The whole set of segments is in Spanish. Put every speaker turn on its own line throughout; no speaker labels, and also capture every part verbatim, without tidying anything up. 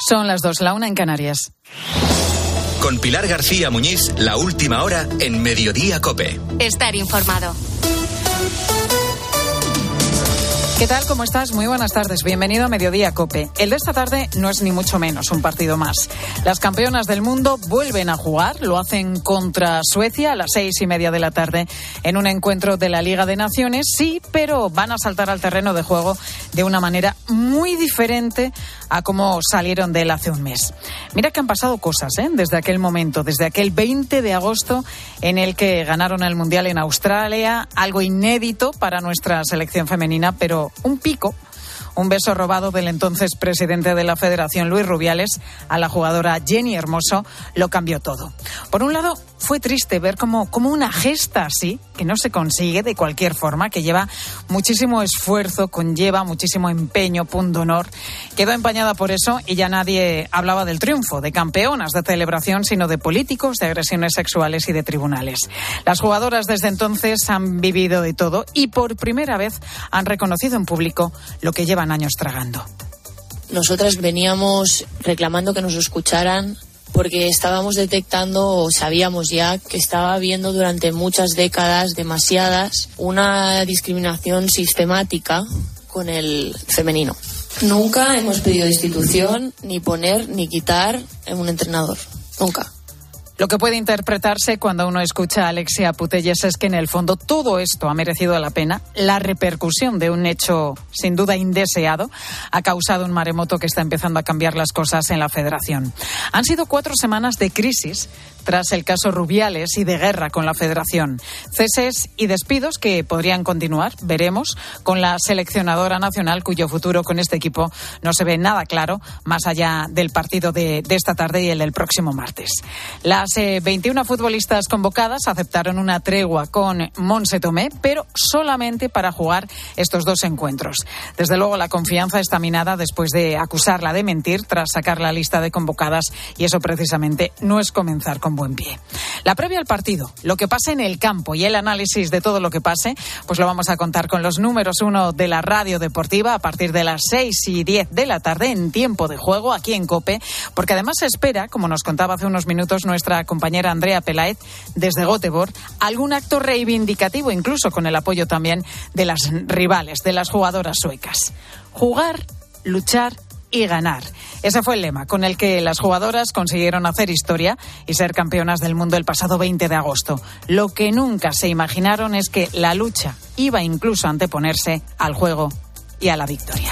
Son las dos, la una en Canarias.
Con Pilar García Muñiz, la última hora en Mediodía COPE.
Estar informado.
¿Qué tal? ¿Cómo estás? Muy buenas tardes. Bienvenido a Mediodía COPE. El de esta tarde no es ni mucho menos un partido más. Las campeonas del mundo vuelven a jugar. Lo hacen contra Suecia a las seis y media de la tarde en un encuentro de la Liga de Naciones. Sí, pero van a saltar al terreno de juego de una manera muy diferente a cómo salieron de él hace un mes. Mira que han pasado cosas, ¿eh? Desde aquel momento, desde aquel veinte de agosto en el que ganaron el Mundial en Australia, algo inédito para nuestra selección femenina, pero un pico, un beso robado del entonces presidente de la Federación, Luis Rubiales, a la jugadora Jenny Hermoso, lo cambió todo. Por un lado, fue triste ver cómo, cómo una gesta así, que no se consigue de cualquier forma, que lleva muchísimo esfuerzo, conlleva muchísimo empeño, pundonor, quedó empañada por eso y ya nadie hablaba del triunfo, de campeonas, de celebración, sino de políticos, de agresiones sexuales y de tribunales. Las jugadoras desde entonces han vivido de todo y por primera vez han reconocido en público lo que llevan años tragando.
Nosotras veníamos reclamando que nos escucharan porque estábamos detectando o sabíamos ya que estaba habiendo durante muchas décadas, demasiadas, una discriminación sistemática con el femenino. Nunca hemos pedido destitución, ni poner, ni quitar en un entrenador. Nunca.
Lo que puede interpretarse cuando uno escucha a Alexia Putellas es que en el fondo todo esto ha merecido la pena. La repercusión de un hecho sin duda indeseado ha causado un maremoto que está empezando a cambiar las cosas en la Federación. Han sido cuatro semanas de crisis tras el caso Rubiales y de guerra con la Federación. Ceses y despidos que podrían continuar, veremos, con la seleccionadora nacional cuyo futuro con este equipo no se ve nada claro, más allá del partido de, de esta tarde y el del próximo martes. Las eh, veintiuna futbolistas convocadas aceptaron una tregua con Montse Tomé, pero solamente para jugar estos dos encuentros. Desde luego la confianza está minada después de acusarla de mentir tras sacar la lista de convocadas y eso precisamente no es comenzar con buen pie. La previa al partido, lo que pase en el campo y el análisis de todo lo que pase, pues lo vamos a contar con los números uno de la radio deportiva a partir de las seis y diez de la tarde en tiempo de juego aquí en COPE, porque además se espera, como nos contaba hace unos minutos nuestra compañera Andrea Peláez desde Göteborg, algún acto reivindicativo, incluso con el apoyo también de las rivales, de las jugadoras suecas. Jugar, luchar y ganar. Ese fue el lema con el que las jugadoras consiguieron hacer historia y ser campeonas del mundo el pasado veinte de agosto. Lo que nunca se imaginaron es que la lucha iba incluso a anteponerse al juego y a la victoria.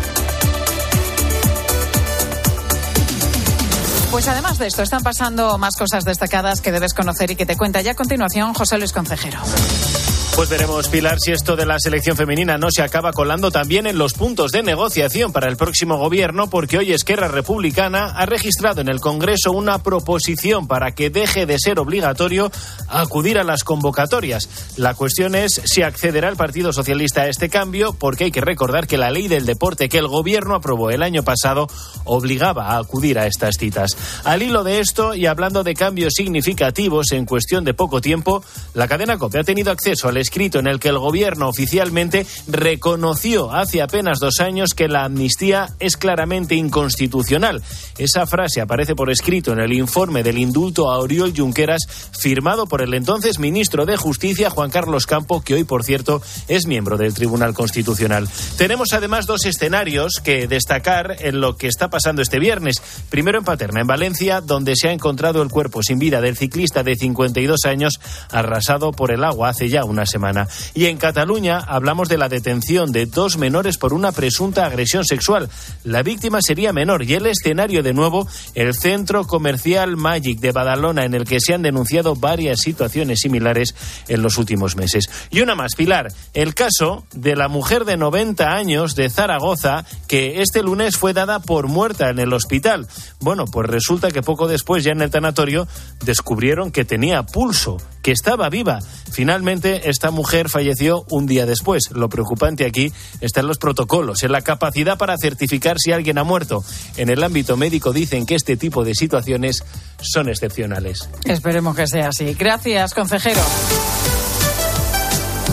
Pues además de esto, están pasando más cosas destacadas que debes conocer y que te cuenta ya a continuación José Luis Concejero.
Pues veremos, Pilar, si esto de la selección femenina no se acaba colando también en los puntos de negociación para el próximo gobierno, porque hoy Esquerra Republicana ha registrado en el Congreso una proposición para que deje de ser obligatorio acudir a las convocatorias. La cuestión es si accederá el Partido Socialista a este cambio, porque hay que recordar que la ley del deporte que el gobierno aprobó el año pasado obligaba a acudir a estas citas. Al hilo de esto, y hablando de cambios significativos en cuestión de poco tiempo, la cadena COPE ha tenido acceso al escrito en el que el gobierno oficialmente reconoció hace apenas dos años que la amnistía es claramente inconstitucional. Esa frase aparece por escrito en el informe del indulto a Oriol Junqueras, firmado por el entonces ministro de Justicia, Juan Carlos Campo, que hoy, por cierto, es miembro del Tribunal Constitucional. Tenemos además dos escenarios que destacar en lo que está pasando este viernes. Primero en Paterna, en Valencia, donde se ha encontrado el cuerpo sin vida del ciclista de cincuenta y dos años arrasado por el agua hace ya unas semana. Y en Cataluña hablamos de la detención de dos menores por una presunta agresión sexual. La víctima sería menor y el escenario de nuevo el centro comercial Magic de Badalona, en el que se han denunciado varias situaciones similares en los últimos meses. Y una más, Pilar, el caso de la mujer de noventa años de Zaragoza que este lunes fue dada por muerta en el hospital. Bueno, pues resulta que poco después, ya en el tanatorio, descubrieron que tenía pulso, que estaba viva. Finalmente, esta mujer falleció un día después. Lo preocupante aquí está en los protocolos, en la capacidad para certificar si alguien ha muerto. En el ámbito médico dicen que este tipo de situaciones son excepcionales.
Esperemos que sea así. Gracias, consejero.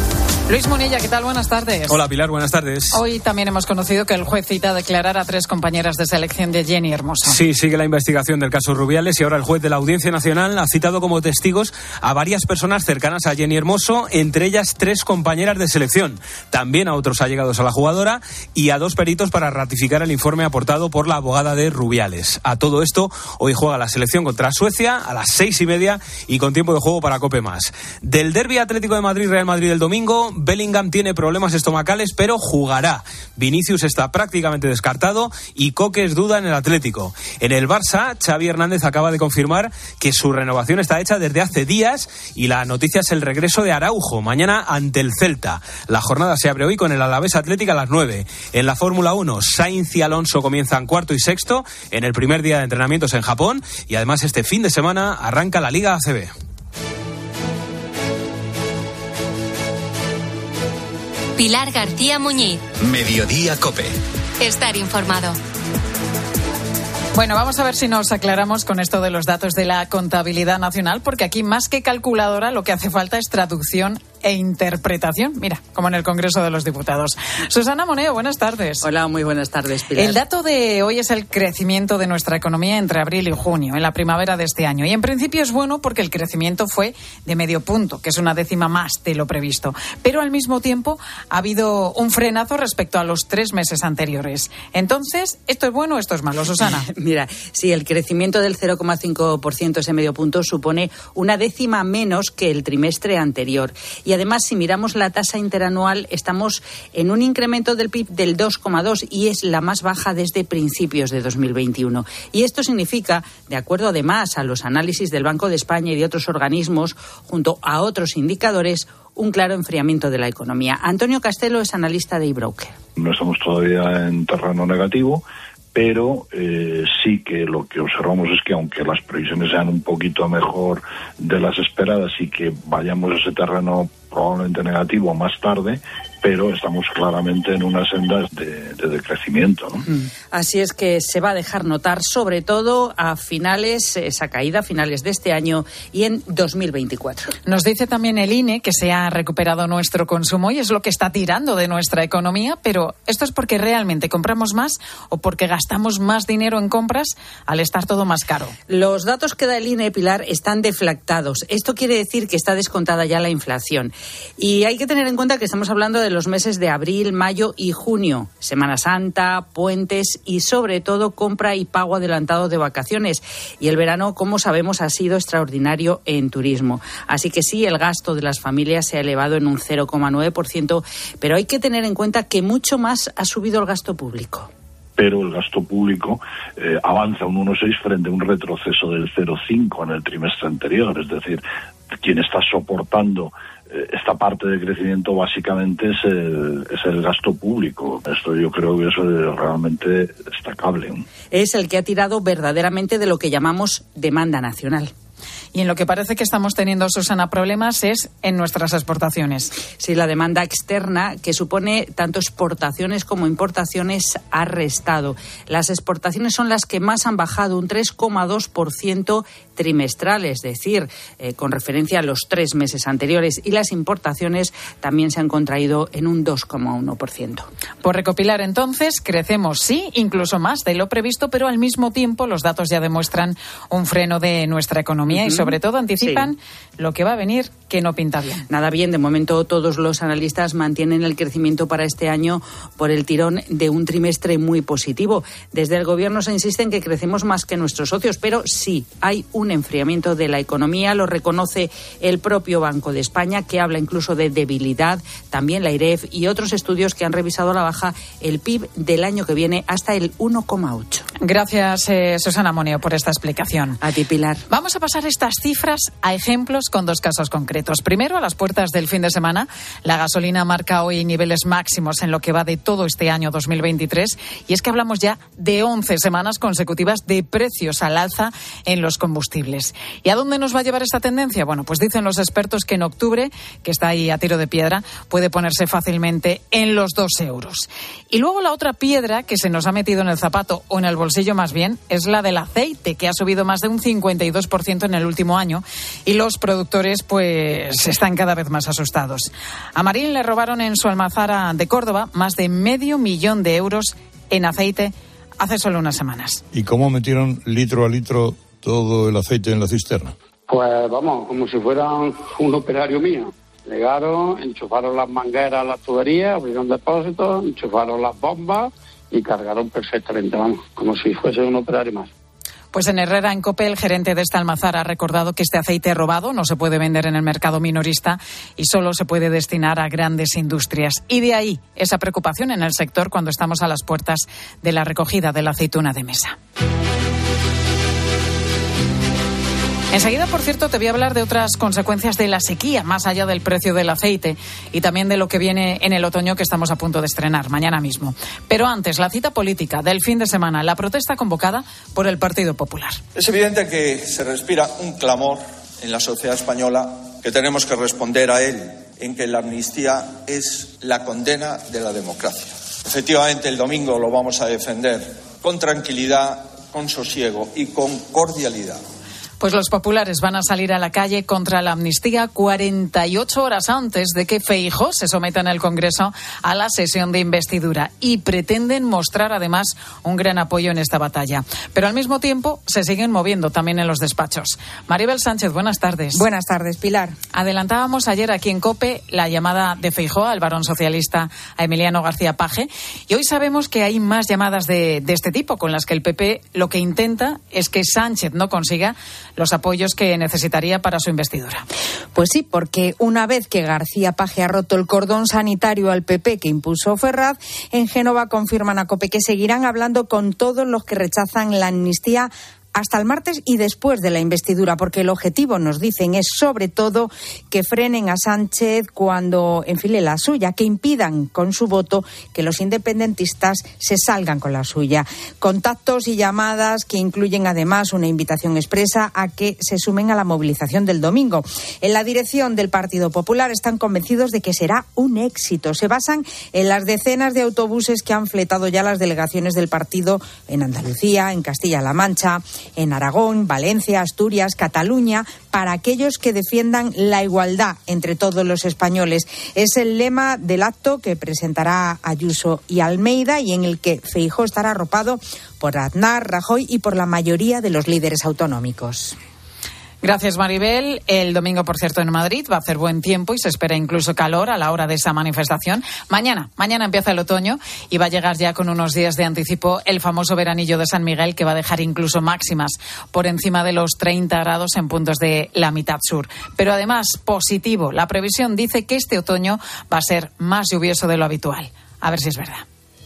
Luis Munilla, ¿qué tal? Buenas tardes.
Hola Pilar, buenas tardes.
Hoy también hemos conocido que el juez cita a declarar a tres compañeras de selección de Jenny Hermoso.
Sí, sigue la investigación del caso Rubiales y ahora el juez de la Audiencia Nacional ha citado como testigos a varias personas cercanas a Jenny Hermoso, entre ellas tres compañeras de selección, también a otros allegados a la jugadora y a dos peritos para ratificar el informe aportado por la abogada de Rubiales. A todo esto, hoy juega la selección contra Suecia a las seis y media y con tiempo de juego para Cope Más. Del derbi Atlético de Madrid-Real Madrid el domingo, Bellingham tiene problemas estomacales, pero jugará. Vinicius está prácticamente descartado y Coques duda en el Atlético. En el Barça, Xavi Hernández acaba de confirmar que su renovación está hecha desde hace días y la noticia es el regreso de Araujo, mañana ante el Celta. La jornada se abre hoy con el Alavés Atlético a las nueve. En la Fórmula uno, Sainz y Alonso comienzan cuarto y sexto en el primer día de entrenamientos en Japón y además este fin de semana arranca la Liga A C B.
Pilar García Muñiz.
Mediodía Cope.
Estar informado.
Bueno, vamos a ver si nos aclaramos con esto de los datos de la contabilidad nacional, porque aquí más que calculadora lo que hace falta es traducción e interpretación. Mira, como en el Congreso de los Diputados. Susana Moneo, buenas tardes.
Hola, muy buenas tardes, Pilar.
El dato de hoy es el crecimiento de nuestra economía entre abril y junio, en la primavera de este año. Y en principio es bueno porque el crecimiento fue de medio punto, que es una décima más de lo previsto. Pero al mismo tiempo ha habido un frenazo respecto a los tres meses anteriores. Entonces, ¿esto es bueno o esto es malo, Susana?
Mira, sí, el crecimiento del cero coma cinco por ciento, ese medio punto, supone una décima menos que el trimestre anterior. Y además, si miramos la tasa interanual, estamos en un incremento del P I B del dos coma dos y es la más baja desde principios de dos mil veintiuno. Y esto significa, de acuerdo además a los análisis del Banco de España y de otros organismos, junto a otros indicadores, un claro enfriamiento de la economía. Antonio Castelo es analista de eBroker.
No estamos todavía en terreno negativo, pero eh, sí que lo que observamos es que aunque las previsiones sean un poquito mejor de las esperadas y que vayamos a ese terreno probablemente negativo más tarde, pero estamos claramente en unas sendas de, de decrecimiento, ¿no?
Así es que se va a dejar notar sobre todo a finales, esa caída a finales de este año y en dos mil veinticuatro.
Nos dice también el I N E que se ha recuperado nuestro consumo y es lo que está tirando de nuestra economía, pero ¿esto es porque realmente compramos más o porque gastamos más dinero en compras al estar todo más caro?
Los datos que da el I N E, Pilar, están deflactados. Esto quiere decir que está descontada ya la inflación. Y hay que tener en cuenta que estamos hablando de los meses de abril, mayo y junio, Semana Santa, puentes y sobre todo compra y pago adelantado de vacaciones. Y el verano, como sabemos, ha sido extraordinario en turismo. Así que sí, el gasto de las familias se ha elevado en un cero coma nueve por ciento, pero hay que tener en cuenta que mucho más ha subido el gasto público.
Pero el gasto público eh, avanza un uno coma seis frente a un retroceso del cero coma cinco en el trimestre anterior. Es decir, quien está soportando esta parte de crecimiento básicamente es el, es el gasto público. Esto yo creo que eso es realmente destacable.
Es el que ha tirado verdaderamente de lo que llamamos demanda nacional.
Y en lo que parece que estamos teniendo, Susana, problemas es en nuestras exportaciones.
Sí, la demanda externa, que supone tanto exportaciones como importaciones, ha restado. Las exportaciones son las que más han bajado, un tres coma dos por ciento trimestral, es decir, eh, con referencia a los tres meses anteriores. Y las importaciones también se han contraído en un dos coma uno por ciento.
Por recopilar, entonces, crecemos, sí, incluso más de lo previsto, pero al mismo tiempo los datos ya demuestran un freno de nuestra economía. Uh-huh. Y sobre todo anticipan sí. lo que va a venir, que no pinta bien.
Nada bien, de momento todos los analistas mantienen el crecimiento para este año por el tirón de un trimestre muy positivo. Desde el gobierno se insiste en que crecemos más que nuestros socios, pero sí hay un enfriamiento de la economía, lo reconoce el propio Banco de España, que habla incluso de debilidad, también la IREF y otros estudios que han revisado a la baja el P I B del año que viene hasta el uno coma ocho.
Gracias, eh, Susana Moneo, por esta explicación.
A ti, Pilar.
Vamos a pasar estas cifras a ejemplos con dos casos concretos. Primero, a las puertas del fin de semana, la gasolina marca hoy niveles máximos en lo que va de todo este año dos mil veintitrés, y es que hablamos ya de once semanas consecutivas de precios al alza en los combustibles. ¿Y a dónde nos va a llevar esta tendencia? Bueno, pues dicen los expertos que en octubre, que está ahí a tiro de piedra, puede ponerse fácilmente en los dos euros. Y luego la otra piedra que se nos ha metido en el zapato o en el bolsillo bolsillo más bien es la del aceite, que ha subido más de un cincuenta y dos por ciento en el último año, y los productores pues están cada vez más asustados. A Marín le robaron en su almazara de Córdoba más de medio millón de euros en aceite hace solo unas semanas.
¿Y cómo metieron litro a litro todo el aceite en la cisterna?
Pues vamos, como si fueran un operario mío. Llegaron, enchufaron las mangueras a las tuberías, abrieron depósitos, enchufaron las bombas y cargaron perfectamente, vamos, como si fuese un operario más.
Pues en Herrera, en COPE, el gerente de esta almazara ha recordado que este aceite robado no se puede vender en el mercado minorista y solo se puede destinar a grandes industrias. Y de ahí esa preocupación en el sector cuando estamos a las puertas de la recogida de la aceituna de mesa. Enseguida, por cierto, te voy a hablar de otras consecuencias de la sequía, más allá del precio del aceite y también de lo que viene en el otoño que estamos a punto de estrenar mañana mismo. Pero antes, la cita política del fin de semana, la protesta convocada por el Partido Popular.
Es evidente que se respira un clamor en la sociedad española que tenemos que responder a él, en que la amnistía es la condena de la democracia. Efectivamente, el domingo lo vamos a defender con tranquilidad, con sosiego y con cordialidad.
Pues los populares van a salir a la calle contra la amnistía cuarenta y ocho horas antes de que Feijóo se someta en el Congreso a la sesión de investidura y pretenden mostrar además un gran apoyo en esta batalla. Pero al mismo tiempo se siguen moviendo también en los despachos. Maribel Sánchez, buenas tardes.
Buenas tardes, Pilar.
Adelantábamos ayer aquí en COPE la llamada de Feijóo al varón socialista a Emiliano García Paje y hoy sabemos que hay más llamadas de, de este tipo con las que el P P lo que intenta es que Sánchez no consiga los apoyos que necesitaría para su investidura.
Pues sí, porque una vez que García Paje ha roto el cordón sanitario al P P que impuso Ferraz, en Génova confirman a COPE que seguirán hablando con todos los que rechazan la amnistía hasta el martes y después de la investidura, porque el objetivo, nos dicen, es sobre todo que frenen a Sánchez cuando enfile la suya, que impidan con su voto que los independentistas se salgan con la suya. Contactos y llamadas que incluyen además una invitación expresa a que se sumen a la movilización del domingo. En la dirección del Partido Popular están convencidos de que será un éxito. Se basan en las decenas de autobuses que han fletado ya las delegaciones del partido en Andalucía, en Castilla-La Mancha, en Aragón, Valencia, Asturias, Cataluña, para aquellos que defiendan la igualdad entre todos los españoles. Es el lema del acto que presentará Ayuso y Almeida y en el que Feijóo estará arropado por Aznar, Rajoy y por la mayoría de los líderes autonómicos.
Gracias, Maribel. El domingo, por cierto, en Madrid va a hacer buen tiempo y se espera incluso calor a la hora de esa manifestación. Mañana, mañana empieza el otoño y va a llegar ya con unos días de anticipo el famoso veranillo de San Miguel, que va a dejar incluso máximas por encima de los treinta grados en puntos de la mitad sur. Pero además, positivo, la previsión dice que este otoño va a ser más lluvioso de lo habitual. A ver si es verdad.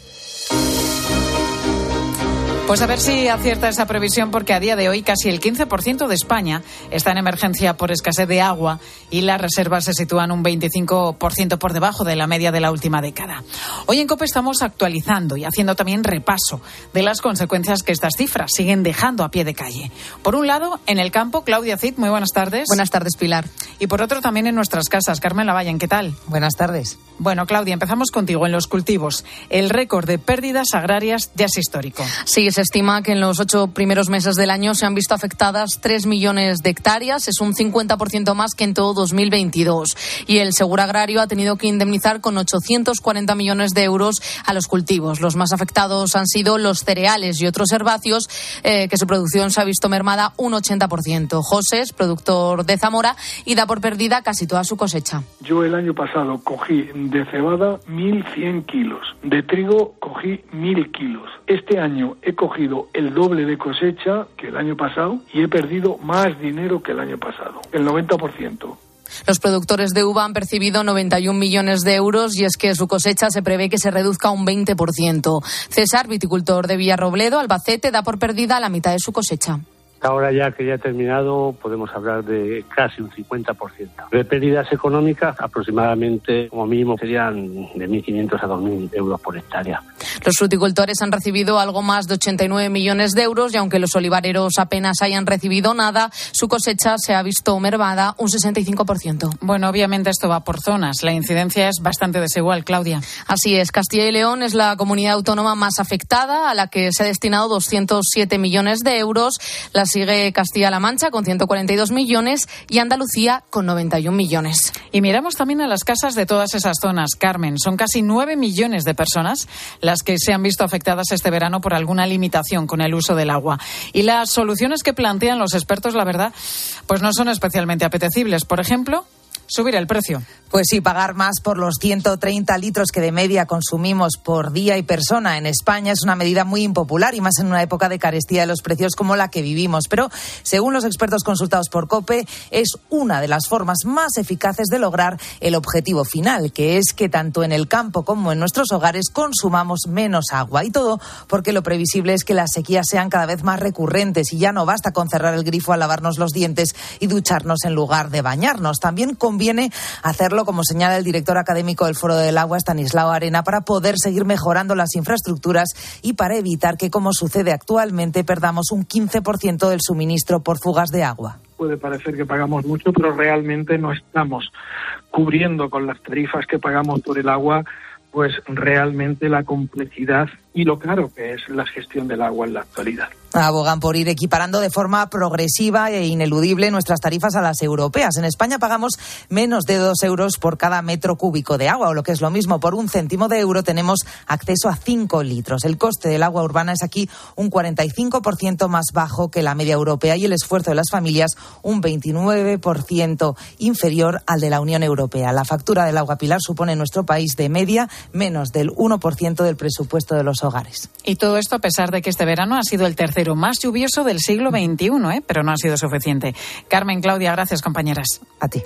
Pues a ver si acierta esa previsión, porque a día de hoy casi el quince por ciento de España está en emergencia por escasez de agua y las reservas se sitúan un veinticinco por ciento por debajo de la media de la última década. Hoy en COPE estamos actualizando y haciendo también repaso de las consecuencias que estas cifras siguen dejando a pie de calle. Por un lado, en el campo, Claudia Cid, muy buenas tardes.
Buenas tardes, Pilar.
Y por otro, también en nuestras casas, Carmen Lavalle, ¿qué tal?
Buenas tardes.
Bueno, Claudia, empezamos contigo. En los cultivos, el récord de pérdidas agrarias ya es histórico.
Sí, se estima que en los ocho primeros meses del año se han visto afectadas tres millones de hectáreas. Es un cincuenta por ciento más que en todo dos mil veintidós. Y el Seguro Agrario ha tenido que indemnizar con ochocientos cuarenta millones de euros a los cultivos. Los más afectados han sido los cereales y otros herbáceos, eh, que su producción se ha visto mermada un ochenta por ciento. José es productor de Zamora y da por perdida casi toda su cosecha.
Yo el año pasado cogí de cebada mil cien kilos, de trigo cogí mil kilos. Este año he cogido el doble de cosecha que el año pasado y he perdido más dinero que el año pasado, el noventa por ciento.
Los productores de uva han percibido noventa y un millones de euros y es que su cosecha se prevé que se reduzca un veinte por ciento. César, viticultor de Villarrobledo, Albacete, da por perdida la mitad de su cosecha.
Ahora ya que ya ha terminado, podemos hablar de casi un cincuenta por ciento. De pérdidas económicas, aproximadamente, como mínimo, serían de mil quinientos a dos mil euros por hectárea.
Los fruticultores han recibido algo más de ochenta y nueve millones de euros y aunque los olivareros apenas hayan recibido nada, su cosecha se ha visto mermada un sesenta y cinco por ciento.
Bueno, obviamente esto va por zonas. La incidencia es bastante desigual, Claudia.
Así es. Castilla y León es la comunidad autónoma más afectada, a la que se ha destinado doscientos siete millones de euros. La sigue Castilla-La Mancha con ciento cuarenta y dos millones y Andalucía con noventa y un millones.
Y miramos también a las casas de todas esas zonas, Carmen. Son casi nueve millones de personas las que se han visto afectadas este verano por alguna limitación con el uso del agua. Y las soluciones que plantean los expertos, la verdad, pues no son especialmente apetecibles. Por ejemplo, subir el precio.
Pues sí, pagar más por los ciento treinta litros que de media consumimos por día y persona en España es una medida muy impopular y más en una época de carestía de los precios como la que vivimos. Pero, según los expertos consultados por COPE, es una de las formas más eficaces de lograr el objetivo final, que es que tanto en el campo como en nuestros hogares consumamos menos agua. Y todo porque lo previsible es que las sequías sean cada vez más recurrentes y ya no basta con cerrar el grifo al lavarnos los dientes y ducharnos en lugar de bañarnos. También conviene hacerlo, como señala el director académico del Foro del Agua, Estanislao Arena, para poder seguir mejorando las infraestructuras y para evitar que, como sucede actualmente, perdamos un quince por ciento del suministro por fugas de agua.
Puede parecer que pagamos mucho, pero realmente no estamos cubriendo con las tarifas que pagamos por el agua, pues realmente la complejidad y lo caro que es la gestión del agua en la actualidad.
Abogan por ir equiparando de forma progresiva e ineludible nuestras tarifas a las europeas. En España pagamos menos de dos euros por cada metro cúbico de agua, o lo que es lo mismo, por un céntimo de euro tenemos acceso a cinco litros. El coste del agua urbana es aquí un cuarenta y cinco por ciento más bajo que la media europea y el esfuerzo de las familias un veintinueve por ciento inferior al de la Unión Europea. La factura del agua, Pilar, supone en nuestro país de media menos del uno por ciento del presupuesto de los hogares.
Y todo esto a pesar de que este verano ha sido el tercero más lluvioso del siglo veintiuno, ¿eh? Pero no ha sido suficiente. Carmen, Claudia, gracias, compañeras.
A ti.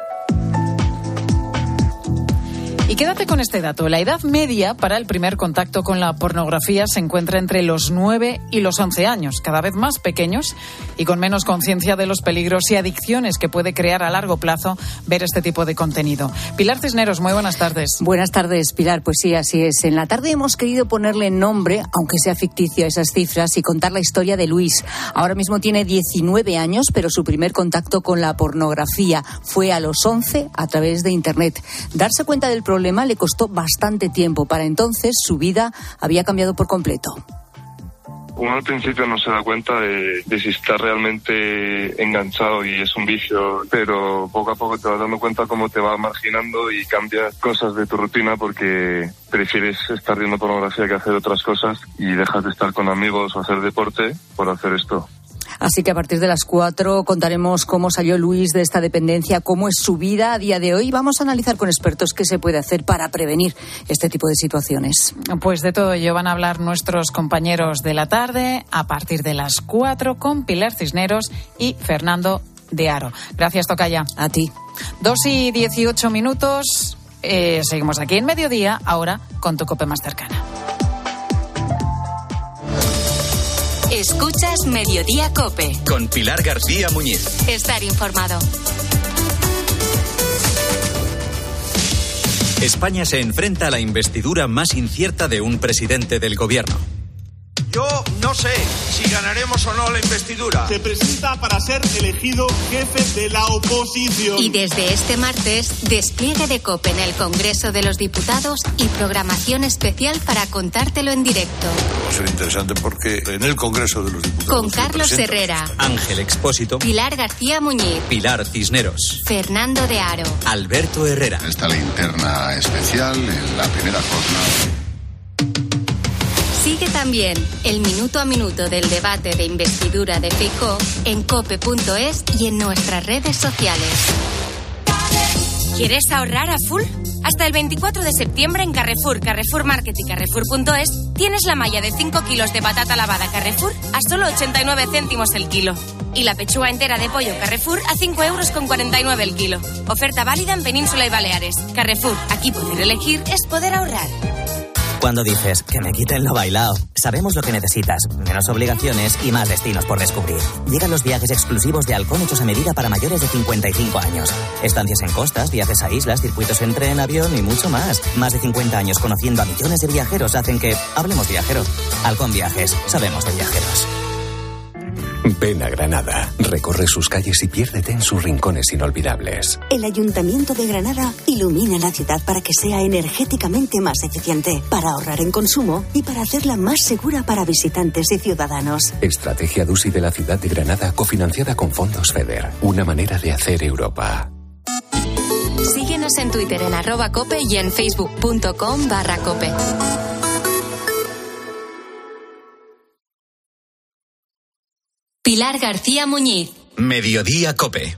Y quédate con este dato. La edad media para el primer contacto con la pornografía se encuentra entre los nueve y los once años, cada vez más pequeños y con menos conciencia de los peligros y adicciones que puede crear a largo plazo ver este tipo de contenido. Pilar Cisneros, muy buenas tardes.
Buenas tardes, Pilar. Pues sí, así es. En la tarde hemos querido ponerle nombre, aunque sea ficticio, a esas cifras y contar la historia de Luis. Ahora mismo tiene diecinueve años, pero su primer contacto con la pornografía fue a los once a través de Internet. Darse cuenta del problema problema le costó bastante tiempo. Para entonces su vida había cambiado por completo.
Uno al principio no se da cuenta de, de si está realmente enganchado y es un vicio, pero poco a poco te vas dando cuenta cómo te va marginando y cambias cosas de tu rutina porque prefieres estar viendo pornografía que hacer otras cosas y dejas de estar con amigos o hacer deporte por hacer esto.
Así que a partir de las cuatro contaremos cómo salió Luis de esta dependencia, cómo es su vida a día de hoy. Vamos a analizar con expertos qué se puede hacer para prevenir este tipo de situaciones.
Pues de todo ello van a hablar nuestros compañeros de la tarde a partir de las cuatro con Pilar Cisneros y Fernando de Aro. Gracias, Tocaya.
A ti.
Dos y dieciocho minutos. Eh, seguimos aquí en Mediodía, ahora con tu COPE más cercana.
Escuchas Mediodía COPE.
Con Pilar García Muñiz.
Estar informado.
España se enfrenta a la investidura más incierta de un presidente del gobierno.
Yo no sé si ganaremos o no la investidura.
Se presenta para ser elegido jefe de la oposición.
Y desde este martes, despliegue de COPE en el Congreso de los Diputados y programación especial para contártelo en directo.
Va a ser interesante porque en el Congreso de los Diputados...
Con Carlos Herrera,
Ángel Expósito,
Pilar García Muñiz,
Pilar Cisneros,
Fernando de Aro,
Alberto Herrera.
Está la linterna especial en la primera jornada.
Sigue también el minuto a minuto del debate de investidura de Feijóo en cope punto es y en nuestras redes sociales.
¿Quieres ahorrar a full? Hasta el veinticuatro de septiembre en Carrefour, Carrefour Market y Carrefour punto es tienes la malla de cinco kilos de patata lavada Carrefour a solo ochenta y nueve céntimos el kilo. Y la pechuga entera de pollo Carrefour a cinco euros con cuarenta y nueve el kilo. Oferta válida en Península y Baleares. Carrefour, aquí poder elegir es poder ahorrar.
Cuando dices que me quiten lo bailao, sabemos lo que necesitas, menos obligaciones y más destinos por descubrir. Llegan los viajes exclusivos de Halcón hechos a medida para mayores de cincuenta y cinco años. Estancias en costas, viajes a islas, circuitos en tren, avión y mucho más. Más de cincuenta años conociendo a millones de viajeros hacen que hablemos viajero. Halcón Viajes, sabemos de viajeros.
Ven a Granada, recorre sus calles y piérdete en sus rincones inolvidables.
El Ayuntamiento de Granada ilumina la ciudad para que sea energéticamente más eficiente, para ahorrar en consumo y para hacerla más segura para visitantes y ciudadanos.
Estrategia DUSI de la ciudad de Granada, cofinanciada con fondos FEDER. Una manera de hacer Europa.
Síguenos en Twitter en arroba cope y en facebook.com barra cope. Pilar García Muñiz.
Mediodía Cope.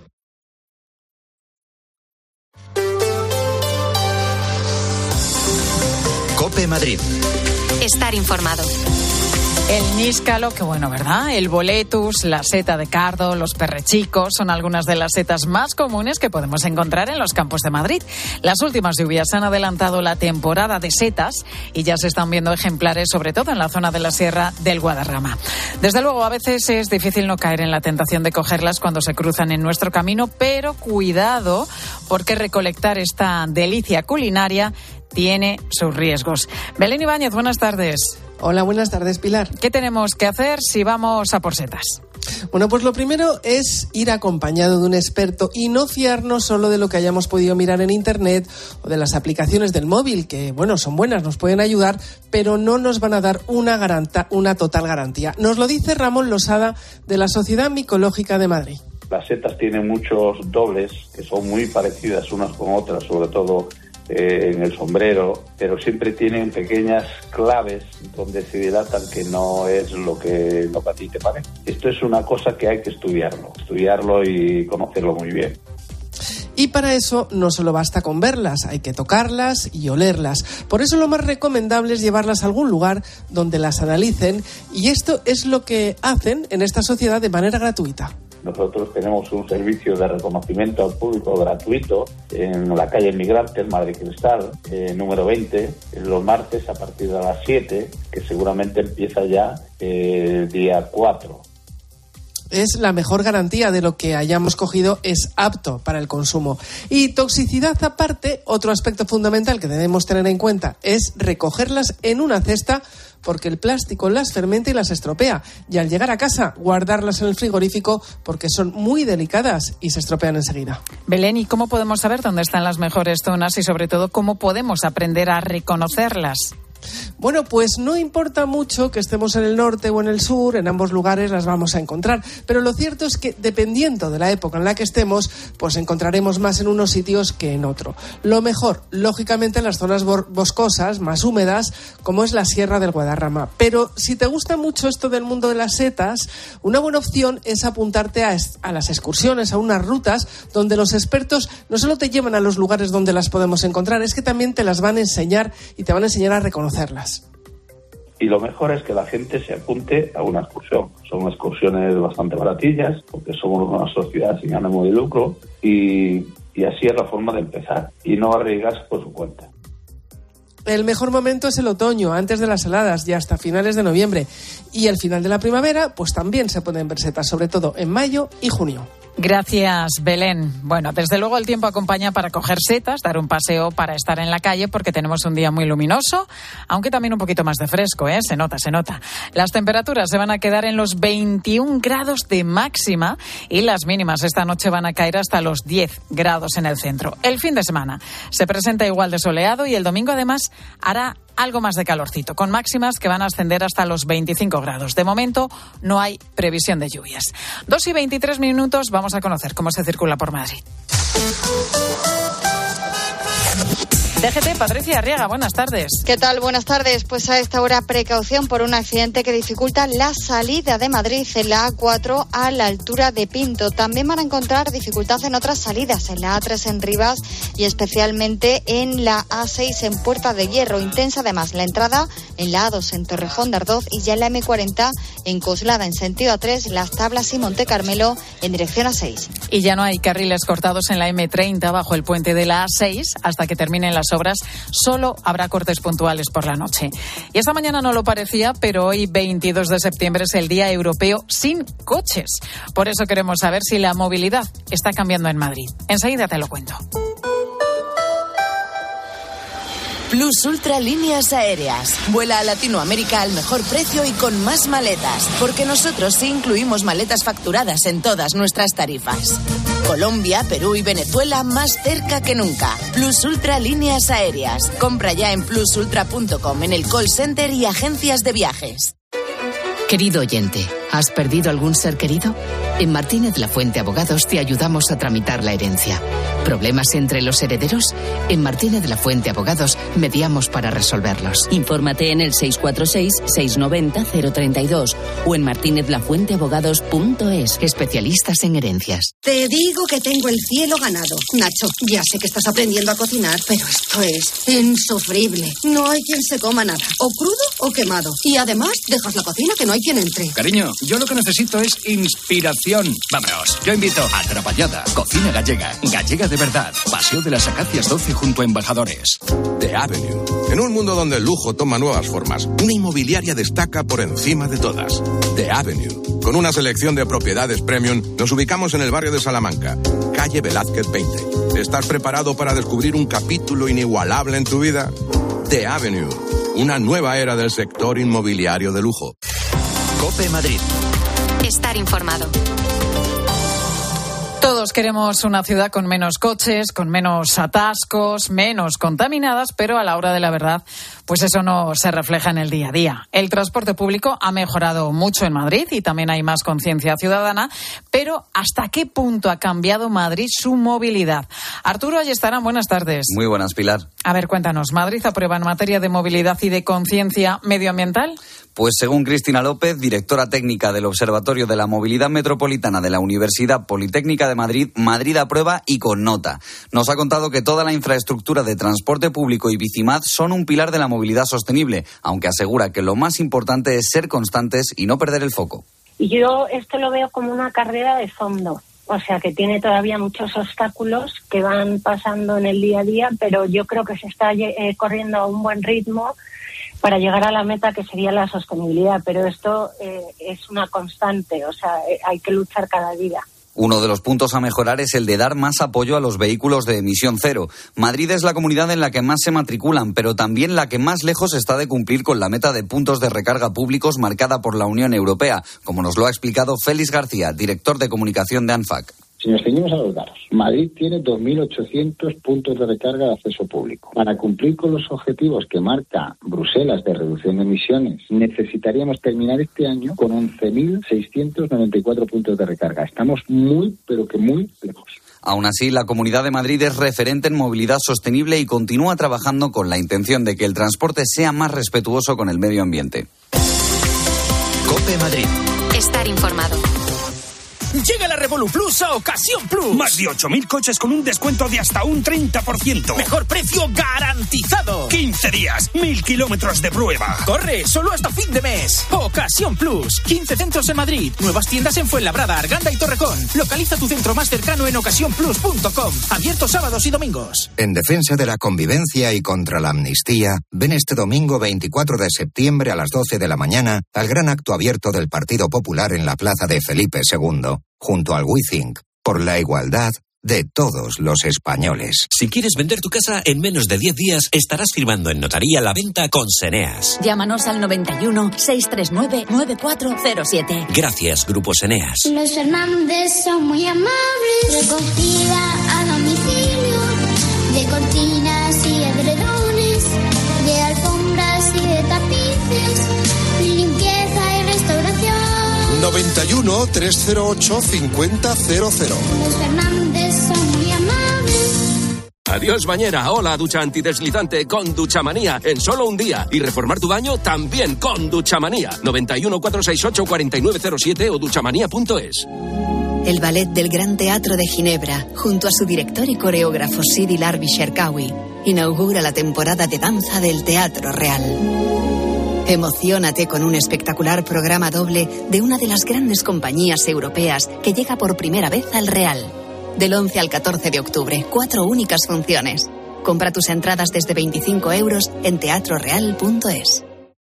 Cope Madrid.
Estar informado.
El níscalo, qué bueno, ¿verdad? El boletus, la seta de cardo, los perrechicos son algunas de las setas más comunes que podemos encontrar en los campos de Madrid. Las últimas lluvias han adelantado la temporada de setas y ya se están viendo ejemplares, sobre todo en la zona de la Sierra del Guadarrama. Desde luego, a veces es difícil no caer en la tentación de cogerlas cuando se cruzan en nuestro camino, pero cuidado, porque recolectar esta delicia culinaria tiene sus riesgos. Belén Ibáñez, buenas tardes.
Hola, buenas tardes, Pilar.
¿Qué tenemos que hacer si vamos a por setas?
Bueno, pues lo primero es ir acompañado de un experto y no fiarnos solo de lo que hayamos podido mirar en Internet o de las aplicaciones del móvil, que, bueno, son buenas, nos pueden ayudar, pero no nos van a dar una, garanta, una total garantía. Nos lo dice Ramón Losada, de la Sociedad Micológica de Madrid.
Las setas tienen muchos dobles que son muy parecidas unas con otras, sobre todo Eh, en el sombrero, pero siempre tienen pequeñas claves donde se delatan que no es lo que, lo que a ti te parece. Esto es una cosa que hay que estudiarlo, estudiarlo y conocerlo muy bien.
Y para eso no solo basta con verlas, hay que tocarlas y olerlas. Por eso lo más recomendable es llevarlas a algún lugar donde las analicen, y esto es lo que hacen en esta sociedad de manera gratuita.
Nosotros tenemos un servicio de reconocimiento al público gratuito en la calle Migrantes, Madrid Cristal, eh, número veinte, los martes a partir de las siete, que seguramente empieza ya eh, el día cuatro.
Es la mejor garantía de lo que hayamos cogido es apto para el consumo. Y toxicidad aparte, otro aspecto fundamental que debemos tener en cuenta es recogerlas en una cesta, porque el plástico las fermenta y las estropea. Y al llegar a casa, guardarlas en el frigorífico, porque son muy delicadas y se estropean enseguida.
Belén, ¿y cómo podemos saber dónde están las mejores zonas y, sobre todo, cómo podemos aprender a reconocerlas?
Bueno, pues no importa mucho que estemos en el norte o en el sur, en ambos lugares las vamos a encontrar, pero lo cierto es que dependiendo de la época en la que estemos, pues encontraremos más en unos sitios que en otro. Lo mejor, lógicamente, en las zonas boscosas, más húmedas, como es la Sierra del Guadarrama. Pero si te gusta mucho esto del mundo de las setas, una buena opción es apuntarte a, a las excursiones, a unas rutas donde los expertos no solo te llevan a los lugares donde las podemos encontrar, es que también te las van a enseñar y te van a enseñar a reconocer.
Y lo mejor es que la gente se apunte a una excursión. Son excursiones bastante baratillas, porque somos una sociedad sin ánimo de lucro, y, y así es la forma de empezar, y no arriesgarse por su cuenta.
El mejor momento es el otoño, antes de las heladas y hasta finales de noviembre. Y al final de la primavera, pues también se pueden ver setas, sobre todo en mayo y junio.
Gracias, Belén. Bueno, desde luego el tiempo acompaña para coger setas, dar un paseo, para estar en la calle, porque tenemos un día muy luminoso, aunque también un poquito más de fresco, ¿eh? Se nota, se nota. Las temperaturas se van a quedar en los veintiún grados de máxima y las mínimas esta noche van a caer hasta los diez grados en el centro. El fin de semana se presenta igual de soleado y el domingo además hará algo más de calorcito, con máximas que van a ascender hasta los veinticinco grados. De momento no hay previsión de lluvias. Dos y veintitrés minutos, vamos a conocer cómo se circula por Madrid. D G T, Patricia Arriaga, buenas tardes.
¿Qué tal? Buenas tardes. Pues a esta hora precaución por un accidente que dificulta la salida de Madrid en la A cuatro a la altura de Pinto. También van a encontrar dificultad en otras salidas, en la A tres en Rivas y especialmente en la A seis en Puerta de Hierro. Intensa además la entrada en la A dos en Torrejón de Ardoz y ya en la eme cuarenta en Coslada en sentido A tres, Las Tablas y Monte Carmelo en dirección A seis.
Y ya no hay carriles cortados en la eme treinta bajo el puente de la A seis hasta que terminen las las obras, solo habrá cortes puntuales por la noche. Y esta mañana no lo parecía, pero hoy, veintidós de septiembre, es el Día Europeo sin coches. Por eso queremos saber si la movilidad está cambiando en Madrid. Enseguida te lo cuento.
Plus Ultra Líneas Aéreas. Vuela a Latinoamérica al mejor precio y con más maletas, porque nosotros sí incluimos maletas facturadas en todas nuestras tarifas. Colombia, Perú y Venezuela más cerca que nunca. Plus Ultra Líneas Aéreas. Compra ya en plus ultra punto com, en el call center y agencias de viajes.
Querido oyente, ¿has perdido algún ser querido? En Martínez La Fuente Abogados te ayudamos a tramitar la herencia. ¿Problemas entre los herederos? En Martínez La Fuente Abogados mediamos para resolverlos.
Infórmate en el seis cuatro seis, seis nueve cero, cero tres dos o en martínez la fuente abogados punto es.
Especialistas en herencias.
Te digo que tengo el cielo ganado. Nacho, ya sé que estás aprendiendo a cocinar, pero esto es insufrible. No hay quien se coma nada, o crudo o quemado. Y además, dejas la cocina que no hay quien entre.
Cariño, yo lo que necesito es inspiración. Vámonos, yo invito a Trapallada, cocina gallega, gallega de verdad. Paseo de las Acacias doce junto a Embajadores.
The Avenue. En un mundo donde el lujo toma nuevas formas, una inmobiliaria destaca por encima de todas. The Avenue. Con una selección de propiedades premium, nos ubicamos en el barrio de Salamanca, calle Velázquez veinte. ¿Estás preparado para descubrir un capítulo inigualable en tu vida? The Avenue. Una nueva era del sector inmobiliario de lujo.
COPE Madrid.
Estar informado.
Todos queremos una ciudad con menos coches, con menos atascos, menos contaminadas, pero a la hora de la verdad, pues eso no se refleja en el día a día. El transporte público ha mejorado mucho en Madrid y también hay más conciencia ciudadana, pero ¿hasta qué punto ha cambiado Madrid su movilidad? Arturo Ayestarán, buenas tardes.
Muy buenas, Pilar.
A ver, cuéntanos, ¿Madrid aprueba en materia de movilidad y de conciencia medioambiental?
Pues según Cristina López, directora técnica del Observatorio de la Movilidad Metropolitana de la Universidad Politécnica de Madrid, Madrid aprueba y con nota. Nos ha contado que toda la infraestructura de transporte público y Bicimad son un pilar de la movilidad sostenible, aunque asegura que lo más importante es ser constantes y no perder el foco.
Y yo esto lo veo como una carrera de fondo. O sea, que tiene todavía muchos obstáculos que van pasando en el día a día, pero yo creo que se está eh, corriendo a un buen ritmo para llegar a la meta que sería la sostenibilidad. Pero esto eh, es una constante, o sea, eh, hay que luchar cada día.
Uno de los puntos a mejorar es el de dar más apoyo a los vehículos de emisión cero. Madrid es la comunidad en la que más se matriculan, pero también la que más lejos está de cumplir con la meta de puntos de recarga públicos marcada por la Unión Europea, como nos lo ha explicado Félix García, director de comunicación de ANFAC.
Si nos ceñimos a los datos, Madrid tiene dos mil ochocientos puntos de recarga de acceso público. Para cumplir con los objetivos que marca Bruselas de reducción de emisiones, necesitaríamos terminar este año con once mil seiscientos noventa y cuatro puntos de recarga. Estamos muy, pero que muy lejos.
Aún así, la Comunidad de Madrid es referente en movilidad sostenible y continúa trabajando con la intención de que el transporte sea más respetuoso con el medio ambiente.
COPE Madrid.
Estar informado.
Llega la Revolu Plus a Ocasión Plus. Más de ocho mil coches con un descuento de hasta un treinta por ciento. Mejor precio garantizado. quince días, mil kilómetros de prueba. Corre, solo hasta fin de mes. Ocasión Plus. quince centros en Madrid. Nuevas tiendas en Fuenlabrada, Arganda y Torrejón. Localiza tu centro más cercano en ocasión plus punto com. Abierto sábados y domingos.
En defensa de la convivencia y contra la amnistía, ven este domingo veinticuatro de septiembre a las doce de la mañana al gran acto abierto del Partido Popular en la plaza de Felipe segundo. Junto al WeThink, por la igualdad de todos los españoles.
Si quieres vender tu casa en menos de diez días, estarás firmando en notaría la venta con Seneas.
Llámanos al noventa y uno, seiscientos treinta y nueve, noventa y cuatro cero siete.
Gracias, Grupo Seneas.
Los Fernández son muy amables. Recogida a domicilio de cortinas y edredones, de alfombras y de tapices, limpieza y restauración.
noventa y uno, trescientos ocho, cincuenta cero cero.
Los Fernández son muy amables.
Adiós bañera, hola ducha antideslizante con Duchamanía en solo un día. Y reformar tu baño también con Duchamanía. noventa y uno, cuatrocientos sesenta y ocho, cuarenta y nueve cero siete o duchamanía punto es.
El Ballet del Gran Teatro de Ginebra, junto a su director y coreógrafo Sidi Larbi Cherkaoui, inaugura la temporada de danza del Teatro Real. Emociónate con un espectacular programa doble de una de las grandes compañías europeas que llega por primera vez al Real. Del once al catorce de octubre, cuatro únicas funciones. Compra tus entradas desde veinticinco euros en teatro real punto es.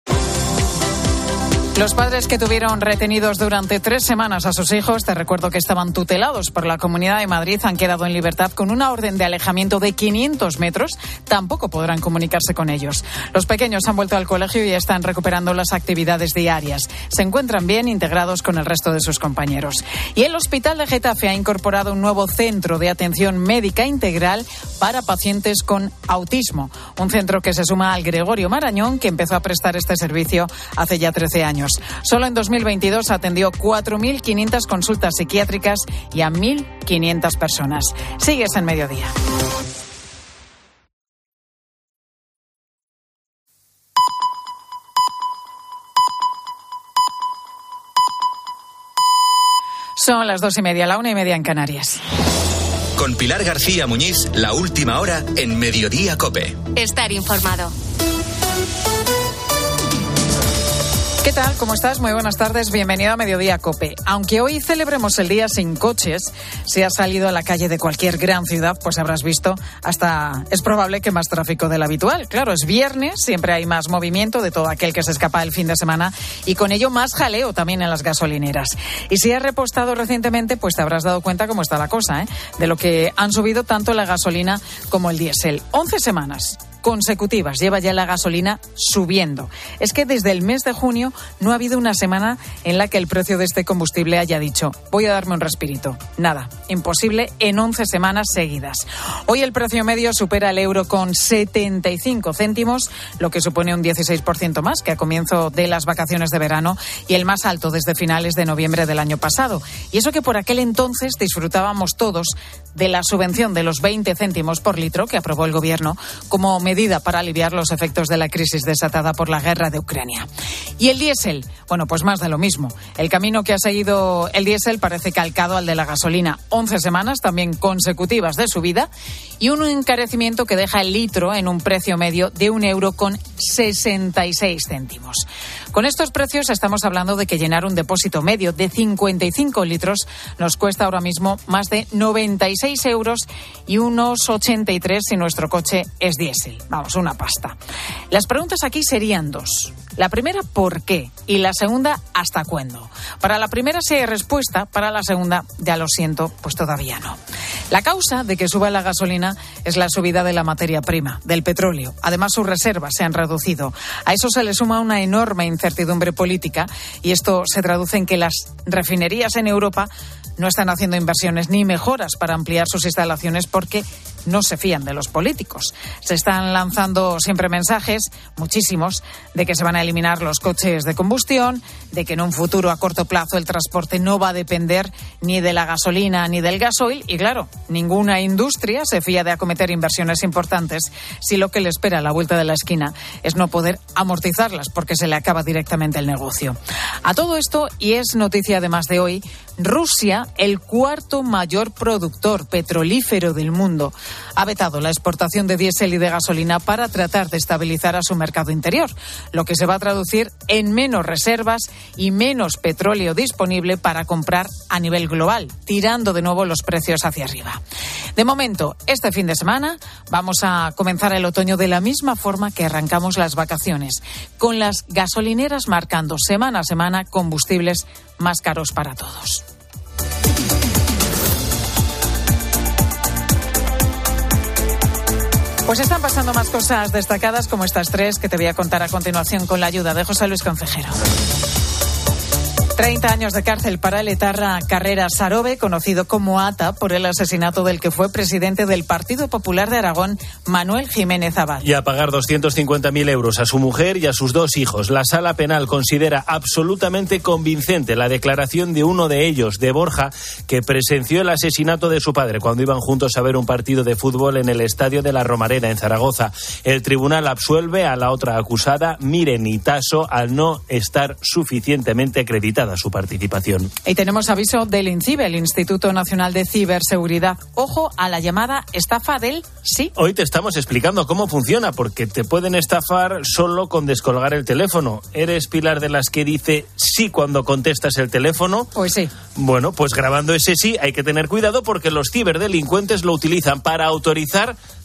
Los padres que tuvieron retenidos durante tres semanas a sus hijos, te recuerdo que estaban tutelados por la Comunidad de Madrid, han quedado en libertad con una orden de alejamiento de quinientos metros. Tampoco podrán comunicarse con ellos. Los pequeños han vuelto al colegio y están recuperando las actividades diarias. Se encuentran bien integrados con el resto de sus compañeros. Y el Hospital de Getafe ha incorporado un nuevo centro de atención médica integral para pacientes con autismo. Un centro que se suma al Gregorio Marañón, que empezó a prestar este servicio hace ya trece años. Solo en dos mil veintidós atendió cuatro mil quinientas consultas psiquiátricas y a mil quinientas personas. Sigues en Mediodía. Son las dos y media, la una y media en Canarias.
Con Pilar García Muñiz, la última hora en Mediodía COPE.
Estar informado.
¿Qué tal? ¿Cómo estás? Muy buenas tardes. Bienvenido a Mediodía COPE. Aunque hoy celebremos el Día Sin Coches, si has salido a la calle de cualquier gran ciudad, pues habrás visto hasta, es probable que más tráfico del habitual. Claro, es viernes, siempre hay más movimiento de todo aquel que se escapa el fin de semana y con ello más jaleo también en las gasolineras. Y si has repostado recientemente, pues te habrás dado cuenta cómo está la cosa, ¿eh? De lo que han subido tanto la gasolina como el diésel. once semanas consecutivas lleva ya la gasolina subiendo. Es que desde el mes de junio no ha habido una semana en la que el precio de este combustible haya dicho voy a darme un respirito. Nada, imposible en once semanas seguidas. Hoy el precio medio supera el euro con setenta y cinco céntimos, lo que supone un dieciséis por ciento más que a comienzo de las vacaciones de verano y el más alto desde finales de noviembre del año pasado. Y eso que por aquel entonces disfrutábamos todos de la subvención de los veinte céntimos por litro que aprobó el gobierno como medida para aliviar los efectos de la crisis desatada por la guerra de Ucrania. Y el diésel, bueno, pues más de lo mismo. El camino que ha seguido el diésel parece calcado al de la gasolina. once semanas también consecutivas de subida y un encarecimiento que deja el litro en un precio medio de un euro con sesenta y seis céntimos. Con estos precios estamos hablando de que llenar un depósito medio de cincuenta y cinco litros nos cuesta ahora mismo más de noventa y seis euros y unos ochenta y tres si nuestro coche es diésel. Vamos, una pasta. Las preguntas aquí serían dos. La primera, ¿por qué? Y la segunda, ¿hasta cuándo? Para la primera sí hay respuesta, para la segunda, ya lo siento, pues todavía no. La causa de que suba la gasolina es la subida de la materia prima, del petróleo. Además, sus reservas se han reducido. A eso se le suma una enorme incertidumbre política y esto se traduce en que las refinerías en Europa no están haciendo inversiones ni mejoras para ampliar sus instalaciones porque no se fían de los políticos. Se están lanzando siempre mensajes, muchísimos, de que se van a eliminar los coches de combustión, de que en un futuro a corto plazo el transporte no va a depender ni de la gasolina ni del gasoil y claro, ninguna industria se fía de acometer inversiones importantes si lo que le espera a la vuelta de la esquina es no poder amortizarlas porque se le acaba directamente el negocio. A todo esto, y es noticia además de hoy, Rusia, el cuarto mayor productor petrolífero del mundo, ha vetado la exportación de diésel y de gasolina para tratar de estabilizar a su mercado interior, lo que se va a traducir en menos reservas y menos petróleo disponible para comprar a nivel global, tirando de nuevo los precios hacia arriba. De momento, este fin de semana vamos a comenzar el otoño de la misma forma que arrancamos las vacaciones, con las gasolineras marcando semana a semana combustibles más caros para todos. Pues están pasando más cosas destacadas como estas tres que te voy a contar a continuación con la ayuda de José Luis Concejero. treinta años de cárcel para el etarra Carreras Sarobe, conocido como Ata, por el asesinato del que fue presidente del Partido Popular de Aragón, Manuel Jiménez Abad.
Y a pagar doscientos cincuenta mil euros a su mujer y a sus dos hijos. La Sala Penal considera absolutamente convincente la declaración de uno de ellos, de Borja, que presenció el asesinato de su padre cuando iban juntos a ver un partido de fútbol en el Estadio de la Romareda, en Zaragoza. El tribunal absuelve a la otra acusada, Mireni Tasso, al no estar suficientemente acreditada su participación.
Y tenemos aviso del INCIBE, el Instituto Nacional de Ciberseguridad. Ojo a la llamada estafa del sí.
Hoy te estamos explicando cómo funciona, porque te pueden estafar solo con descolgar el teléfono. ¿Eres, Pilar, de las que dice sí cuando contestas el teléfono?
Pues sí.
Bueno, pues grabando ese sí hay que tener cuidado porque los ciberdelincuentes lo utilizan para autorizar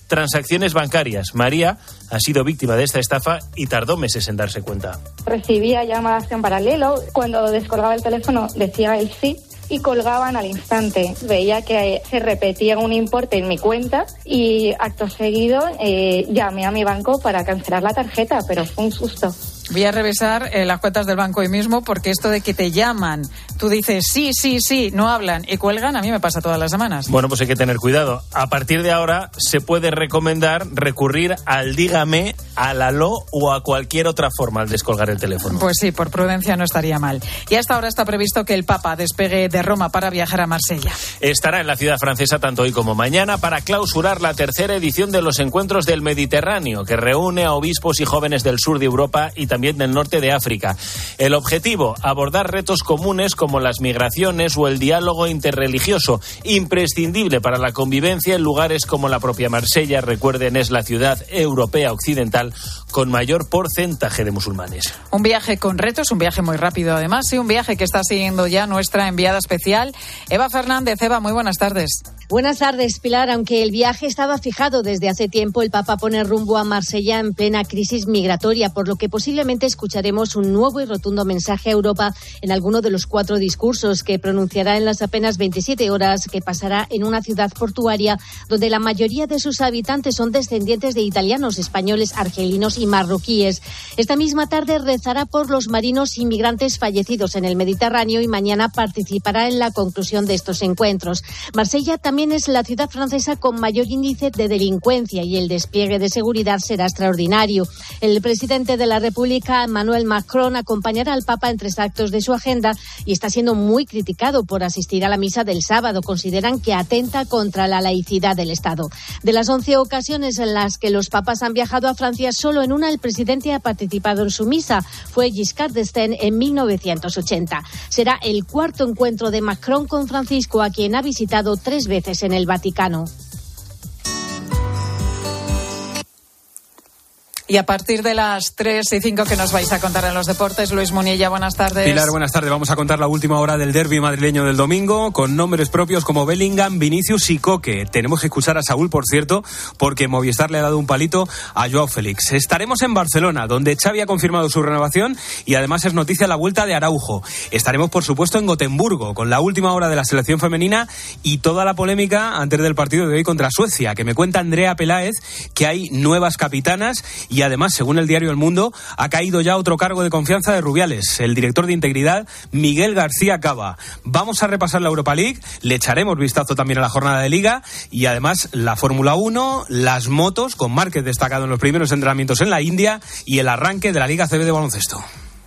transacciones bancarias. María ha sido víctima de esta estafa y tardó meses en darse cuenta.
Recibía llamadas en paralelo. Cuando descolgaba el teléfono decía el sí y colgaban al instante. Veía que se repetía un importe en mi cuenta y acto seguido eh, llamé a mi banco para cancelar la tarjeta, pero fue un susto.
Voy a revisar eh, las cuentas del banco hoy mismo, porque esto de que te llaman, tú dices sí, sí, sí, no hablan y cuelgan, a mí me pasa todas las semanas.
Bueno, pues hay que tener cuidado. A partir de ahora se puede recomendar recurrir al dígame, al aló o a cualquier otra forma al descolgar el teléfono.
Pues sí, por prudencia no estaría mal. Y hasta ahora está previsto que el Papa despegue de Roma para viajar a Marsella.
Estará en la ciudad francesa tanto hoy como mañana para clausurar la tercera edición de los Encuentros del Mediterráneo, que reúne a obispos y jóvenes del sur de Europa y también del norte de África. El objetivo, abordar retos comunes como las migraciones o el diálogo interreligioso, imprescindible para la convivencia en lugares como la propia Marsella. Recuerden, es la ciudad europea occidental con mayor porcentaje de musulmanes.
Un viaje con retos, un viaje muy rápido además, y un viaje que está siguiendo ya nuestra enviada especial, Eva Fernández. Eva, muy buenas tardes.
Buenas tardes, Pilar. Aunque el viaje estaba fijado desde hace tiempo, el Papa pone rumbo a Marsella en plena crisis migratoria, por lo que posiblemente escucharemos un nuevo y rotundo mensaje a Europa en alguno de los cuatro discursos que pronunciará en las apenas veintisiete horas que pasará en una ciudad portuaria donde la mayoría de sus habitantes son descendientes de italianos, españoles, argelinos y marroquíes. Esta misma tarde rezará por los marinos inmigrantes fallecidos en el Mediterráneo y mañana participará en la conclusión de estos encuentros. Marsella también También es la ciudad francesa con mayor índice de delincuencia y el despliegue de seguridad será extraordinario. El presidente de la República, Emmanuel Macron, acompañará al Papa en tres actos de su agenda y está siendo muy criticado por asistir a la misa del sábado. Consideran que atenta contra la laicidad del Estado. De las once ocasiones en las que los papas han viajado a Francia, solo en una el presidente ha participado en su misa. Fue Giscard d'Estaing en mil novecientos ochenta. Será el cuarto encuentro de Macron con Francisco, a quien ha visitado tres veces en el Vaticano.
Y a partir de las tres y cinco que nos vais a contar en los deportes, Luis Munilla, buenas tardes.
Pilar, buenas tardes. Vamos a contar la última hora del derbi madrileño del domingo, con nombres propios como Bellingham, Vinicius y Coque. Tenemos que escuchar a Saúl, por cierto, porque Movistar le ha dado un palito a Joao Félix. Estaremos en Barcelona, donde Xavi ha confirmado su renovación y además es noticia la vuelta de Araujo. Estaremos, por supuesto, en Gotemburgo, con la última hora de la selección femenina y toda la polémica antes del partido de hoy contra Suecia, que me cuenta Andrea Peláez que hay nuevas capitanas. Y además, según el diario El Mundo, ha caído ya otro cargo de confianza de Rubiales, el director de Integridad, Miguel García Cava. Vamos a repasar la Europa League, le echaremos vistazo también a la jornada de Liga y además la Fórmula uno, las motos, con Márquez destacado en los primeros entrenamientos en la India y el arranque de la Liga C B de baloncesto.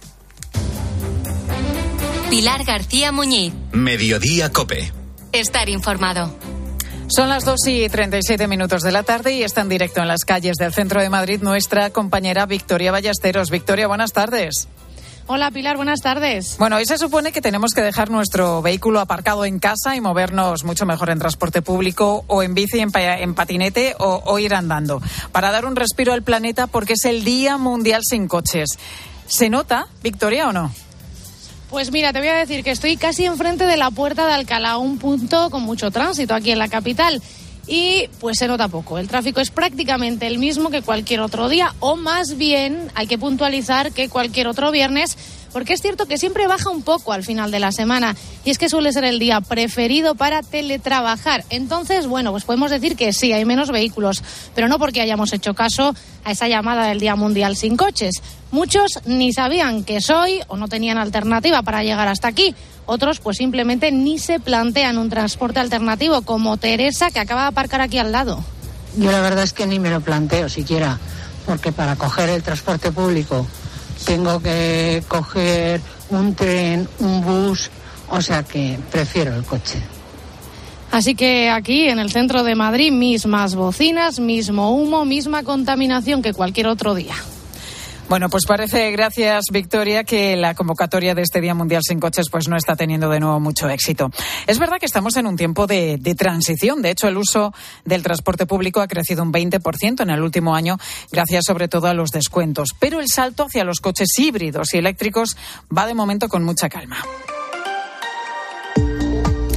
Pilar García Muñiz.
Mediodía COPE.
Estar informado.
Son las dos y treinta y siete minutos de la tarde y está en directo en las calles del centro de Madrid nuestra compañera Victoria Ballesteros. Victoria, buenas tardes.
Hola Pilar, buenas tardes.
Bueno, hoy se supone que tenemos que dejar nuestro vehículo aparcado en casa y movernos mucho mejor en transporte público o en bici, en, pa- en patinete o, o ir andando, para dar un respiro al planeta, porque es el Día Mundial sin Coches. ¿Se nota, Victoria, o no?
Pues mira, te voy a decir que estoy casi enfrente de la Puerta de Alcalá, un punto con mucho tránsito aquí en la capital. Y pues se nota poco. El tráfico es prácticamente el mismo que cualquier otro día, o más bien hay que puntualizar que cualquier otro viernes, porque es cierto que siempre baja un poco al final de la semana y es que suele ser el día preferido para teletrabajar. Entonces, bueno, pues podemos decir que sí, hay menos vehículos, pero no porque hayamos hecho caso a esa llamada del Día Mundial sin Coches. Muchos ni sabían que soy o no tenían alternativa para llegar hasta aquí. Otros pues simplemente ni se plantean un transporte alternativo, como Teresa, que acaba de aparcar aquí al lado.
Yo la verdad es que ni me lo planteo siquiera, porque para coger el transporte público tengo que coger un tren, un bus, o sea que prefiero el coche.
Así que aquí, en el centro de Madrid, mismas bocinas, mismo humo, misma contaminación que cualquier otro día.
Bueno, pues parece, gracias Victoria, que la convocatoria de este Día Mundial sin Coches pues no está teniendo de nuevo mucho éxito. Es verdad que estamos en un tiempo de, de transición. De hecho, el uso del transporte público ha crecido un veinte por ciento en el último año, gracias sobre todo a los descuentos. Pero el salto hacia los coches híbridos y eléctricos va de momento con mucha calma.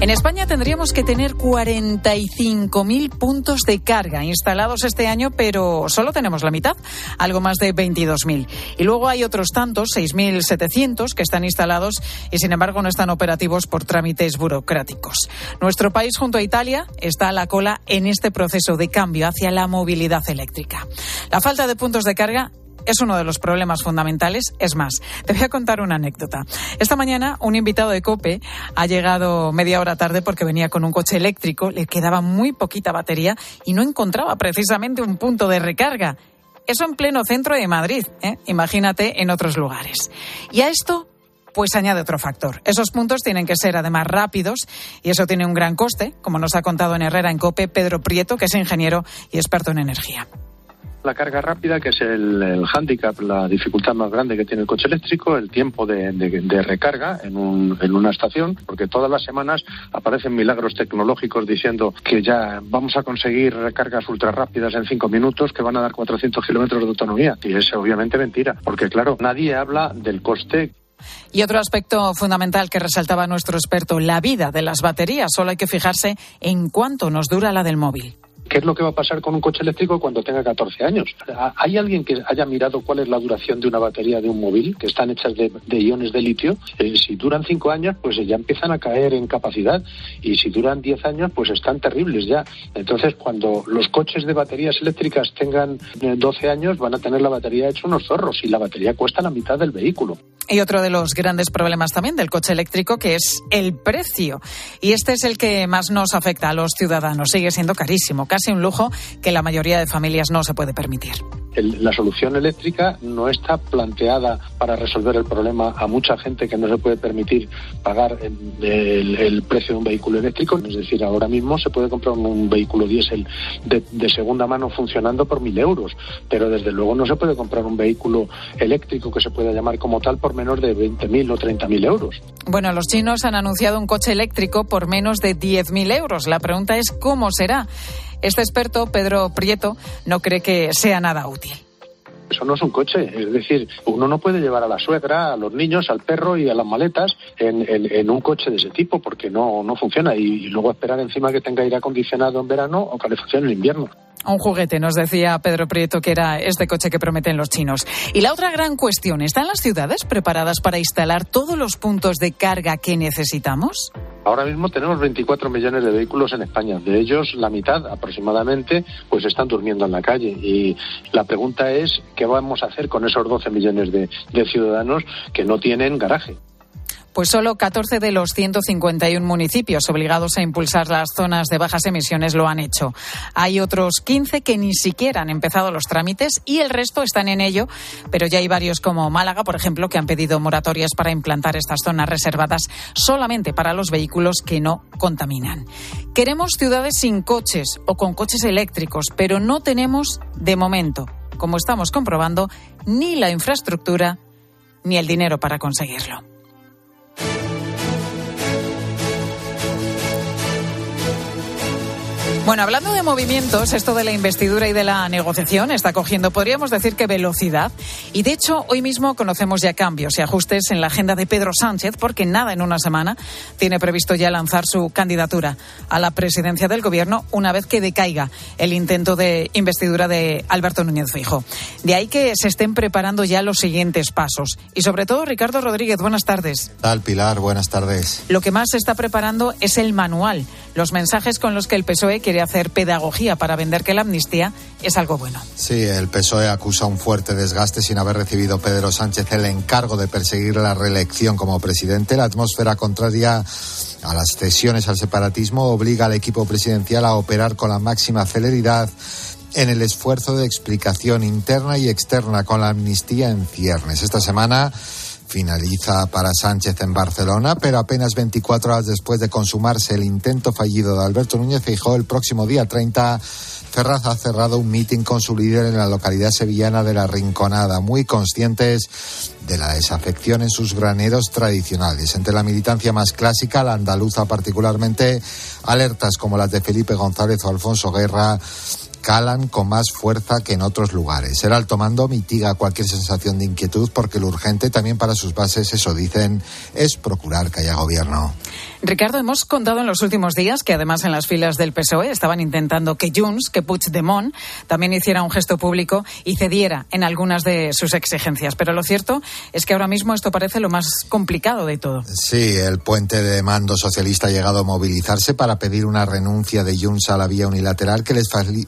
En España tendríamos que tener cuarenta y cinco mil puntos de carga instalados este año, pero solo tenemos la mitad, algo más de veintidós mil. Y luego hay otros tantos, seis mil setecientos, que están instalados y sin embargo no están operativos por trámites burocráticos. Nuestro país, junto a Italia, está a la cola en este proceso de cambio hacia la movilidad eléctrica. La falta de puntos de carga es uno de los problemas fundamentales. Es más, te voy a contar una anécdota. Esta mañana un invitado de COPE ha llegado media hora tarde porque venía con un coche eléctrico, le quedaba muy poquita batería y no encontraba precisamente un punto de recarga. Eso en pleno centro de Madrid, ¿eh? Imagínate en otros lugares. Y a esto pues añade otro factor. Esos puntos tienen que ser además rápidos y eso tiene un gran coste, como nos ha contado en Herrera en COPE Pedro Prieto, que es ingeniero y experto en energía.
La carga rápida, que es el, el hándicap, la dificultad más grande que tiene el coche eléctrico, el tiempo de, de, de recarga en, un, en una estación, porque todas las semanas aparecen milagros tecnológicos diciendo que ya vamos a conseguir recargas ultra rápidas en cinco minutos que van a dar cuatrocientos kilómetros de autonomía. Y es obviamente mentira, porque claro, nadie habla del coste.
Y otro aspecto fundamental que resaltaba nuestro experto, la vida de las baterías. Solo hay que fijarse en cuánto nos dura la del móvil.
¿Qué es lo que va a pasar con un coche eléctrico cuando tenga catorce años? ¿Hay alguien que haya mirado cuál es la duración de una batería de un móvil, que están hechas de, de iones de litio? Eh, si duran cinco años, pues ya empiezan a caer en capacidad. Y si duran diez años, pues están terribles ya. Entonces, cuando los coches de baterías eléctricas tengan doce años, van a tener la batería hecha unos zorros y la batería cuesta la mitad del vehículo.
Y otro de los grandes problemas también del coche eléctrico, que es el precio. Y este es el que más nos afecta a los ciudadanos. Sigue siendo carísimo, casi un lujo que la mayoría de familias no se puede permitir.
El, la solución eléctrica no está planteada para resolver el problema a mucha gente que no se puede permitir pagar el, el, el precio de un vehículo eléctrico. Es decir, ahora mismo se puede comprar un vehículo diésel de, de segunda mano funcionando por mil euros, pero desde luego no se puede comprar un vehículo eléctrico que se pueda llamar como tal por menos de veinte mil o treinta mil euros.
Bueno, los chinos han anunciado un coche eléctrico por menos de diez mil euros. La pregunta es ¿cómo será? Este experto, Pedro Prieto, no cree que sea nada útil.
Eso no es un coche, es decir, uno no puede llevar a la suegra, a los niños, al perro y a las maletas en, en, en un coche de ese tipo porque no, no funciona y, y luego esperar encima que tenga aire acondicionado en verano o calefacción en invierno.
Un juguete, nos decía Pedro Prieto, que era este coche que prometen los chinos. Y la otra gran cuestión, ¿están las ciudades preparadas para instalar todos los puntos de carga que necesitamos?
Ahora mismo tenemos veinticuatro millones de vehículos en España. De ellos, la mitad aproximadamente, pues están durmiendo en la calle. Y la pregunta es, ¿qué vamos a hacer con esos doce millones de, de ciudadanos que no tienen garaje?
Pues solo catorce de los ciento cincuenta y uno municipios obligados a impulsar las zonas de bajas emisiones lo han hecho. Hay otros quince que ni siquiera han empezado los trámites y el resto están en ello, pero ya hay varios como Málaga, por ejemplo, que han pedido moratorias para implantar estas zonas reservadas solamente para los vehículos que no contaminan. Queremos ciudades sin coches o con coches eléctricos, pero no tenemos, de momento, como estamos comprobando, ni la infraestructura ni el dinero para conseguirlo. Bueno, hablando de movimientos, esto de la investidura y de la negociación está cogiendo, podríamos decir que velocidad. Y de hecho, hoy mismo conocemos ya cambios y ajustes en la agenda de Pedro Sánchez, porque nada en una semana tiene previsto ya lanzar su candidatura a la presidencia del Gobierno una vez que decaiga el intento de investidura de Alberto Núñez Feijóo. De ahí que se estén preparando ya los siguientes pasos. Y sobre todo, Ricardo Rodríguez, buenas tardes.
¿Qué tal, Pilar? Buenas tardes.
Lo que más se está preparando es el manual, los mensajes con los que el P S O E quiere hacer pedagogía para vender que la amnistía es algo bueno.
Sí, el P S O E acusa un fuerte desgaste sin haber recibido Pedro Sánchez el encargo de perseguir la reelección como presidente. La atmósfera contraria a las cesiones al separatismo obliga al equipo presidencial a operar con la máxima celeridad en el esfuerzo de explicación interna y externa con la amnistía en ciernes. Esta semana finaliza para Sánchez en Barcelona, pero apenas veinticuatro horas después de consumarse el intento fallido de Alberto Núñez Feijóo, el próximo día treinta, Ferraz ha cerrado un mitin con su líder en la localidad sevillana de La Rinconada, muy conscientes de la desafección en sus graneros tradicionales. Entre la militancia más clásica, la andaluza particularmente, alertas como las de Felipe González o Alfonso Guerra calan con más fuerza que en otros lugares. El alto mando mitiga cualquier sensación de inquietud porque lo urgente también para sus bases, eso dicen, es procurar que haya gobierno.
Ricardo, hemos contado en los últimos días que además en las filas del P S O E estaban intentando que Junts, que Puigdemont, también hiciera un gesto público y cediera en algunas de sus exigencias. Pero lo cierto es que ahora mismo esto parece lo más complicado de todo.
Sí, el puente de mando socialista ha llegado a movilizarse para pedir una renuncia de Junts a la vía unilateral que les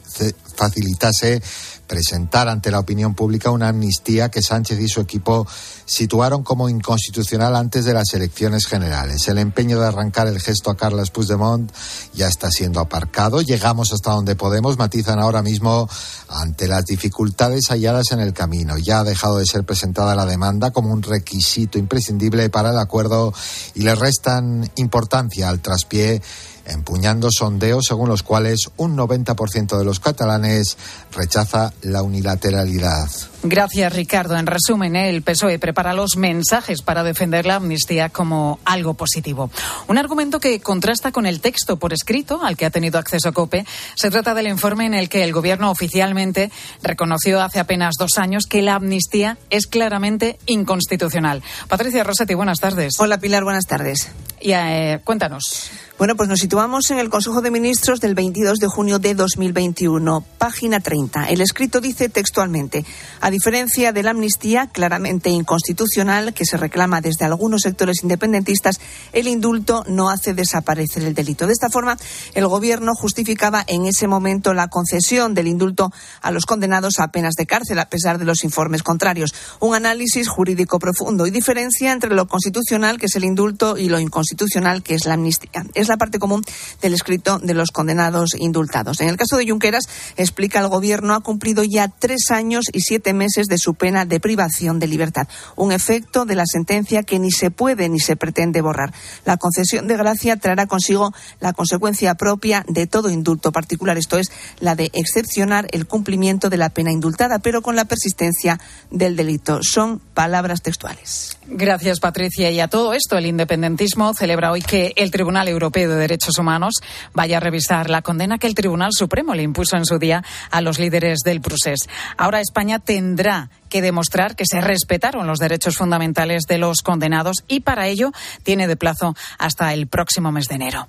facilitase presentar ante la opinión pública una amnistía que Sánchez y su equipo situaron como inconstitucional antes de las elecciones generales. El empeño de arrancar el gesto a Carles Puigdemont ya está siendo aparcado. Llegamos hasta donde podemos, matizan ahora mismo ante las dificultades halladas en el camino. Ya ha dejado de ser presentada la demanda como un requisito imprescindible para el acuerdo y le restan importancia al traspié, empuñando sondeos según los cuales un noventa por ciento de los catalanes rechaza la unilateralidad.
Gracias, Ricardo. En resumen, el P S O E prepara los mensajes para defender la amnistía como algo positivo. Un argumento que contrasta con el texto por escrito al que ha tenido acceso COPE. Se trata del informe en el que el Gobierno oficialmente reconoció hace apenas dos años que la amnistía es claramente inconstitucional. Patricia Rossetti, buenas tardes.
Hola, Pilar, buenas tardes.
Y eh, cuéntanos.
Bueno, pues nos situamos en el Consejo de Ministros del veintidós de junio de dos mil veintiuno, página treinta. El escrito dice textualmente: a diferencia de la amnistía claramente inconstitucional que se reclama desde algunos sectores independentistas, el indulto no hace desaparecer el delito. De esta forma, el Gobierno justificaba en ese momento la concesión del indulto a los condenados a penas de cárcel, a pesar de los informes contrarios. Un análisis jurídico profundo y diferencia entre lo constitucional, que es el indulto, y lo inconstitucional, que es la amnistía. Es la parte común del escrito de los condenados indultados. En el caso de Junqueras, explica, el Gobierno ha cumplido ya tres años y siete meses de su pena de privación de libertad. Un efecto de la sentencia que ni se puede ni se pretende borrar. La concesión de gracia traerá consigo la consecuencia propia de todo indulto particular, esto es, la de excepcionar el cumplimiento de la pena indultada, pero con la persistencia del delito. Son palabras textuales.
Gracias, Patricia. Y a todo esto, el independentismo celebra hoy que el Tribunal Europeo de Derechos Humanos vaya a revisar la condena que el Tribunal Supremo le impuso en su día a los líderes del Procés. Ahora España tendrá que demostrar que se respetaron los derechos fundamentales de los condenados y para ello tiene de plazo hasta el próximo mes de enero.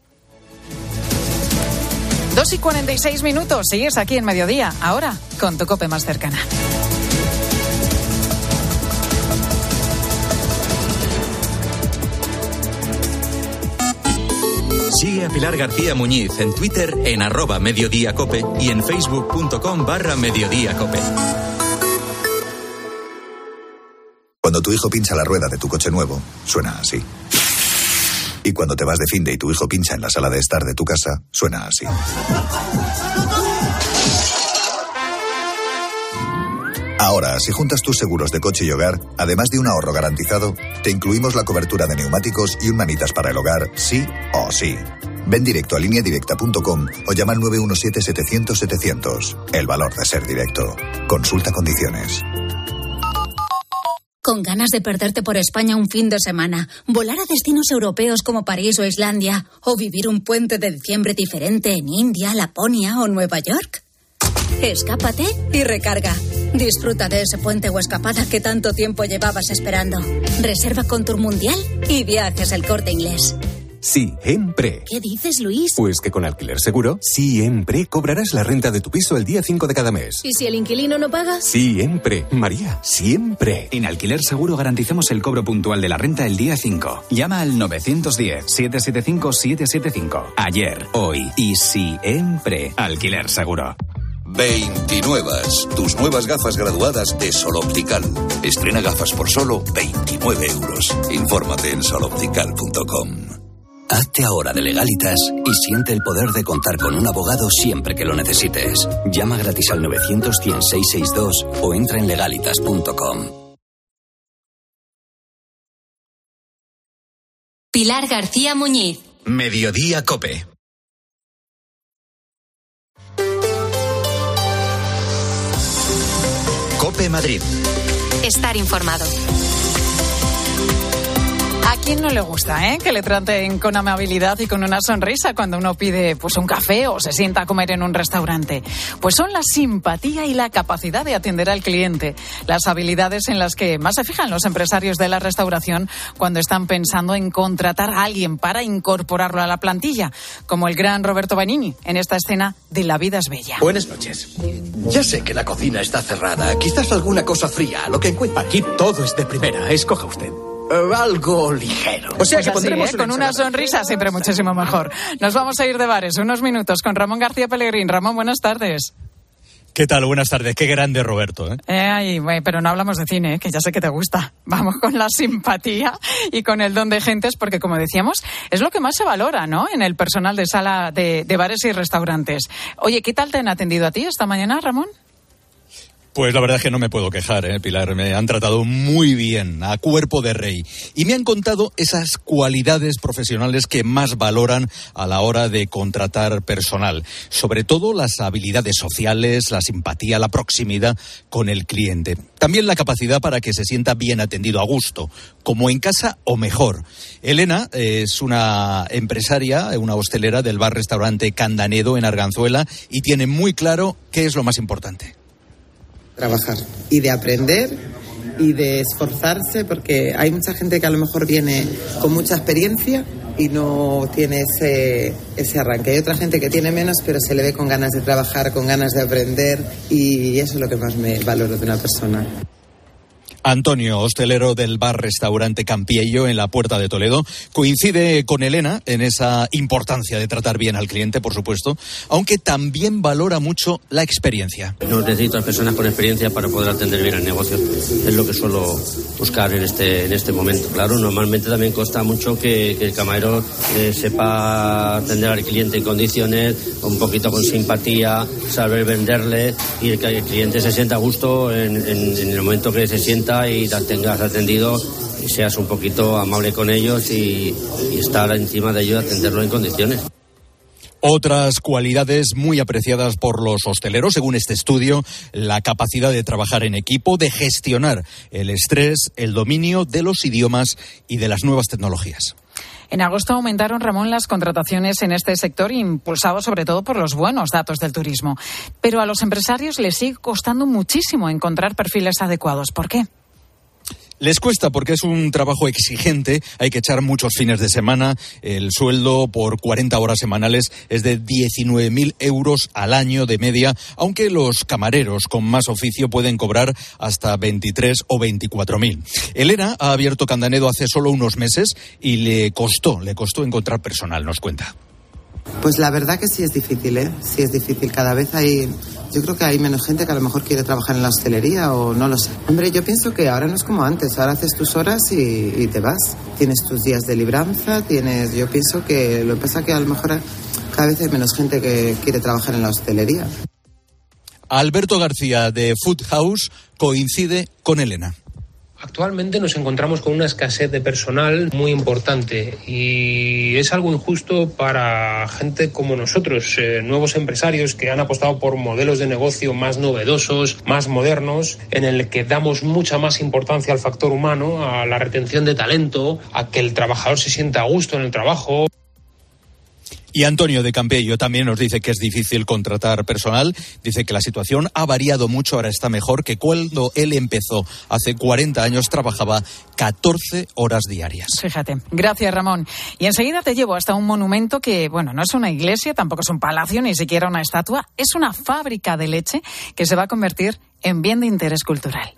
Dos y cuarenta y seis minutos. Sigues aquí en Mediodía. Ahora con tu COPE más cercana.
Sigue a Pilar García Muñiz en Twitter en arroba mediodíacope y en facebook.com barra mediodíacope.
Cuando tu hijo pincha la rueda de tu coche nuevo, suena así. Y cuando te vas de finde y tu hijo pincha en la sala de estar de tu casa, suena así. Ahora, si juntas tus seguros de coche y hogar, además de un ahorro garantizado, te incluimos la cobertura de neumáticos y un manitas para el hogar, sí o sí. Ven directo a línea directa punto com o llama al nueve uno siete, setecientos, setecientos. El valor de ser directo. Consulta condiciones.
¿Con ganas de perderte por España un fin de semana, volar a destinos europeos como París o Islandia, o vivir un puente de diciembre diferente en India, Laponia o Nueva York? Escápate y recarga. Disfruta de ese puente o escapada que tanto tiempo llevabas esperando. Reserva con Tour Mundial y Viajes El Corte Inglés.
Siempre.
¿Qué dices, Luis?
Pues que con Alquiler Seguro, siempre cobrarás la renta de tu piso el día cinco de cada mes.
¿Y si el inquilino no paga?
Siempre. María, siempre.
En Alquiler Seguro garantizamos el cobro puntual de la renta el día cinco. Llama al nueve uno cero, siete siete cinco, siete siete cinco. Ayer, hoy y siempre. Alquiler Seguro.
veintinuevas, tus nuevas gafas graduadas de Sol Optical. Estrena gafas por solo veintinueve euros. Infórmate en sol optical punto com.
Hazte ahora de Legalitas y siente el poder de contar con un abogado siempre que lo necesites. Llama gratis al novecientos, cien, seiscientos sesenta y dos o entra en legalitas punto com.
Pilar García Muñiz.
Mediodía COPE. COPE Madrid.
Estar informado.
¿A quién no le gusta, eh? Que le traten con amabilidad y con una sonrisa cuando uno pide pues un café o se sienta a comer en un restaurante? Pues son la simpatía y la capacidad de atender al cliente, las habilidades en las que más se fijan los empresarios de la restauración cuando están pensando en contratar a alguien para incorporarlo a la plantilla, como el gran Roberto Benigni en esta escena de La vida es bella.
Buenas noches. Ya sé que la cocina está cerrada, quizás alguna cosa fría, lo que encuentre.
Aquí todo es de primera, escoja usted.
Uh, algo ligero.
O sea pues que así, pondremos ¿eh? Con una sonrisa siempre muchísimo mejor. Nos vamos a ir de bares unos minutos con Ramón García Pellegrín. Ramón, buenas tardes.
¿Qué tal? Buenas tardes. Qué grande Roberto, ¿eh?
eh ay, pero no hablamos de cine, ¿eh? Que ya sé que te gusta. Vamos con la simpatía y con el don de gentes, porque como decíamos, es lo que más se valora, ¿no? En el personal de sala de, de bares y restaurantes. Oye, ¿qué tal te han atendido a ti esta mañana, Ramón?
Pues la verdad es que no me puedo quejar, ¿eh, Pilar? Me han tratado muy bien, a cuerpo de rey. Y me han contado esas cualidades profesionales que más valoran a la hora de contratar personal. Sobre todo las habilidades sociales, la simpatía, la proximidad con el cliente. También la capacidad para que se sienta bien atendido a gusto, como en casa o mejor. Elena es una empresaria, una hostelera del bar-restaurante Candanedo en Arganzuela y tiene muy claro qué es lo más importante.
Trabajar y de aprender y de esforzarse, porque hay mucha gente que a lo mejor viene con mucha experiencia y no tiene ese, ese arranque. Hay otra gente que tiene menos, pero se le ve con ganas de trabajar, con ganas de aprender, y eso es lo que más me valoro de una persona.
Antonio, hostelero del bar-restaurante Campiello en la Puerta de Toledo, coincide con Elena en esa importancia de tratar bien al cliente, por supuesto, aunque también valora mucho la experiencia.
No necesito a personas con experiencia para poder atender bien el negocio. Es lo que suelo buscar en este, en este momento. Claro, normalmente también consta mucho que, que el camarero eh, sepa atender al cliente en condiciones, un poquito con simpatía, saber venderle y que el cliente se sienta a gusto en, en, en el momento que se sienta y te tengas atendido y seas un poquito amable con ellos y, y estar encima de ellos, atenderlo en condiciones.
Otras cualidades muy apreciadas por los hosteleros, según este estudio, la capacidad de trabajar en equipo, de gestionar el estrés, el dominio de los idiomas y de las nuevas tecnologías.
En agosto aumentaron, Ramón, las contrataciones en este sector, impulsados sobre todo por los buenos datos del turismo. Pero a los empresarios les sigue costando muchísimo encontrar perfiles adecuados. ¿Por qué?
Les cuesta porque es un trabajo exigente, hay que echar muchos fines de semana, el sueldo por cuarenta horas semanales es de diecinueve mil euros al año de media, aunque los camareros con más oficio pueden cobrar hasta veintitrés o veinticuatro mil. Elena ha abierto Candanedo hace solo unos meses y le costó, le costó encontrar personal, nos cuenta.
Pues la verdad que sí es difícil, ¿eh? Sí es difícil. Cada vez hay... Yo creo que hay menos gente que a lo mejor quiere trabajar en la hostelería o no lo sé. Hombre, yo pienso que ahora no es como antes. Ahora haces tus horas y, y te vas. Tienes tus días de libranza, tienes... Yo pienso que lo que pasa es que a lo mejor cada vez hay menos gente que quiere trabajar en la hostelería.
Alberto García de Food House coincide con Elena.
Actualmente nos encontramos con una escasez de personal muy importante y es algo injusto para gente como nosotros, eh, nuevos empresarios que han apostado por modelos de negocio más novedosos, más modernos, en el que damos mucha más importancia al factor humano, a la retención de talento, a que el trabajador se sienta a gusto en el trabajo.
Y Antonio de Campello también nos dice que es difícil contratar personal. Dice que la situación ha variado mucho, ahora está mejor que cuando él empezó. Hace cuarenta años trabajaba catorce horas diarias.
Fíjate. Gracias, Ramón. Y enseguida te llevo hasta un monumento que, bueno, no es una iglesia, tampoco es un palacio, ni siquiera una estatua. Es una fábrica de leche que se va a convertir en bien de interés cultural.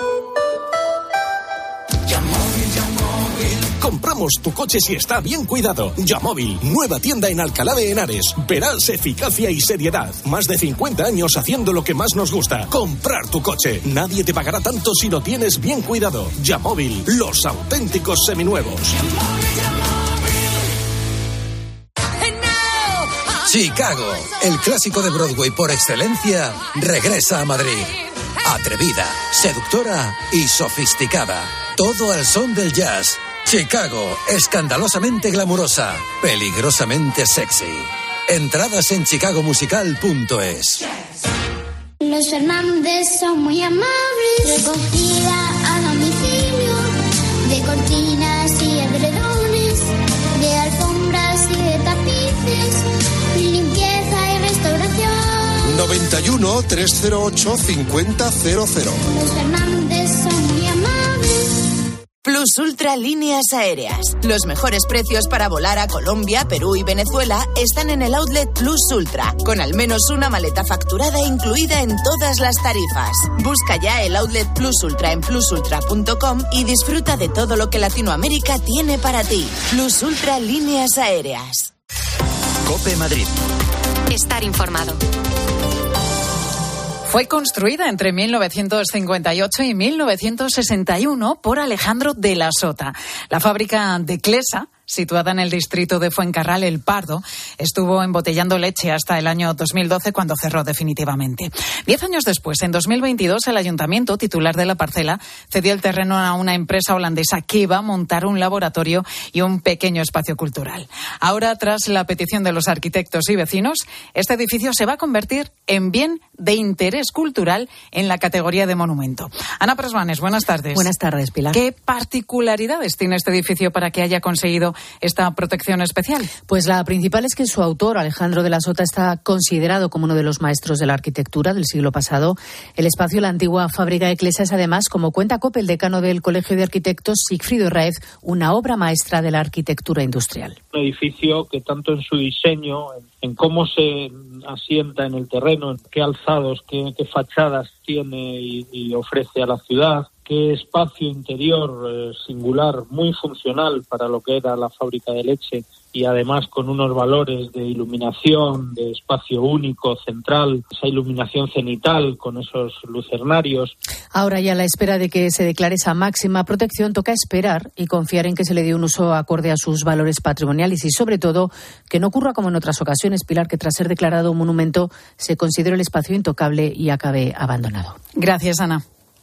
Compramos tu coche si está bien cuidado. Yamóvil, nueva tienda en Alcalá de Henares. Verás eficacia y seriedad. Más de cincuenta años haciendo lo que más nos gusta. Comprar tu coche. Nadie te pagará tanto si lo tienes bien cuidado. Yamóvil, los auténticos seminuevos.
Chicago, el clásico de Broadway por excelencia, regresa a Madrid. Atrevida, seductora y sofisticada. Todo al son del jazz. Chicago, escandalosamente glamurosa, peligrosamente sexy. Entradas en chicago musical punto es.
Los Fernández son muy amables. Recogida a domicilio de cortinas y hebreros.
uno, tres cero ocho, cinco cero cero.
Los Fernández son muy amables.
Plus Ultra Líneas Aéreas. Los mejores precios para volar a Colombia, Perú y Venezuela están en el outlet Plus Ultra, con al menos una maleta facturada incluida en todas las tarifas. Busca ya el outlet Plus Ultra en plus ultra punto com y disfruta de todo lo que Latinoamérica tiene para ti. Plus Ultra Líneas Aéreas.
COPE Madrid.
Estar informado.
Fue construida entre mil novecientos cincuenta y ocho y mil novecientos sesenta y uno por Alejandro de la Sota. La fábrica de Clesa, situada en el distrito de Fuencarral, El Pardo, estuvo embotellando leche hasta el año dos mil doce, cuando cerró definitivamente. Diez años después, en dos mil veintidós, el ayuntamiento, titular de la parcela, cedió el terreno a una empresa holandesa que iba a montar un laboratorio y un pequeño espacio cultural. Ahora, tras la petición de los arquitectos y vecinos, este edificio se va a convertir en bien de interés cultural en la categoría de monumento. Ana Presbanes, buenas tardes.
Buenas tardes, Pilar.
¿Qué particularidades tiene este edificio para que haya conseguido esta protección especial?
Pues la principal es que su autor, Alejandro de la Sota, está considerado como uno de los maestros de la arquitectura del siglo pasado. El espacio de la antigua fábrica de Clesa es, además, como cuenta COPE, el decano del Colegio de Arquitectos, Sigfrido Raez, una obra maestra de la arquitectura industrial.
Un edificio que tanto en su diseño, en, en cómo se asienta en el terreno, en qué alzados, qué, qué fachadas tiene y, y ofrece a la ciudad, qué espacio interior eh, singular, muy funcional para lo que era la fábrica de leche, y además con unos valores de iluminación, de espacio único, central, esa iluminación cenital con esos lucernarios.
Ahora, ya a la espera de que se declare esa máxima protección, toca esperar y confiar en que se le dé un uso acorde a sus valores patrimoniales y, sobre todo, que no ocurra como en otras ocasiones, Pilar, que tras ser declarado un monumento se considere el espacio intocable y acabe abandonado.
Gracias, Ana.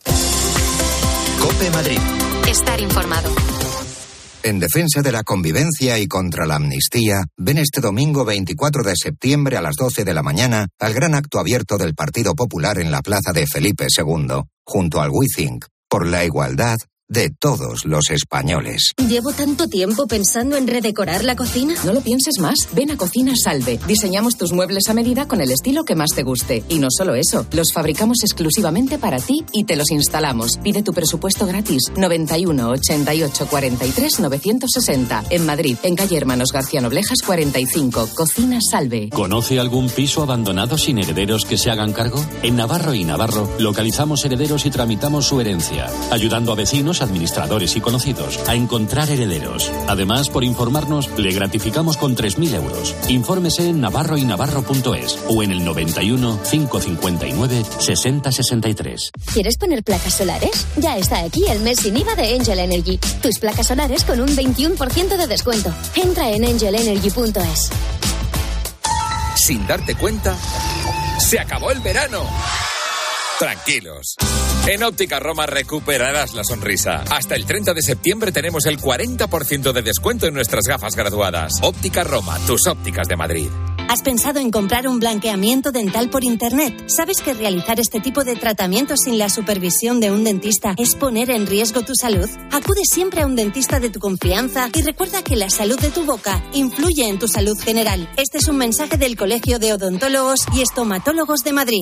COPE Madrid.
Estar informado.
En defensa de la convivencia y contra la amnistía, ven este domingo veinticuatro de septiembre a las doce de la mañana al gran acto abierto del Partido Popular en la plaza de Felipe segundo, junto al WeThink, por la igualdad de todos los españoles.
Llevo tanto tiempo pensando en redecorar la cocina.
No lo pienses más. Ven a Cocina Salve. Diseñamos tus muebles a medida con el estilo que más te guste. Y no solo eso, los fabricamos exclusivamente para ti y te los instalamos. Pide tu presupuesto gratis. noventa y uno, ochenta y ocho, cuarenta y tres, novecientos sesenta. En Madrid, en calle Hermanos García Noblejas cuarenta y cinco. Cocina Salve.
¿Conoce algún piso abandonado sin herederos que se hagan cargo? En Navarro y Navarro localizamos herederos y tramitamos su herencia, ayudando a vecinos, administradores y conocidos a encontrar herederos. Además, por informarnos, le gratificamos con tres mil euros. Infórmese en navarro y navarro punto es o en el noventa y uno, cinco cincuenta y nueve, sesenta sesenta y tres.
¿Quieres poner placas solares? Ya está aquí el mes sin I V A de Angel Energy. Tus placas solares con un veintiuno por ciento de descuento. Entra en angel energy punto es.
Sin darte cuenta, se acabó el verano. Tranquilos. En Óptica Roma recuperarás la sonrisa. Hasta el treinta de septiembre tenemos el cuarenta por ciento de descuento en nuestras gafas graduadas. Óptica Roma, tus ópticas de Madrid.
¿Has pensado en comprar un blanqueamiento dental por internet? ¿Sabes que realizar este tipo de tratamientos sin la supervisión de un dentista es poner en riesgo tu salud? Acude siempre a un dentista de tu confianza y recuerda que la salud de tu boca influye en tu salud general. Este es un mensaje del Colegio de Odontólogos y Estomatólogos de Madrid.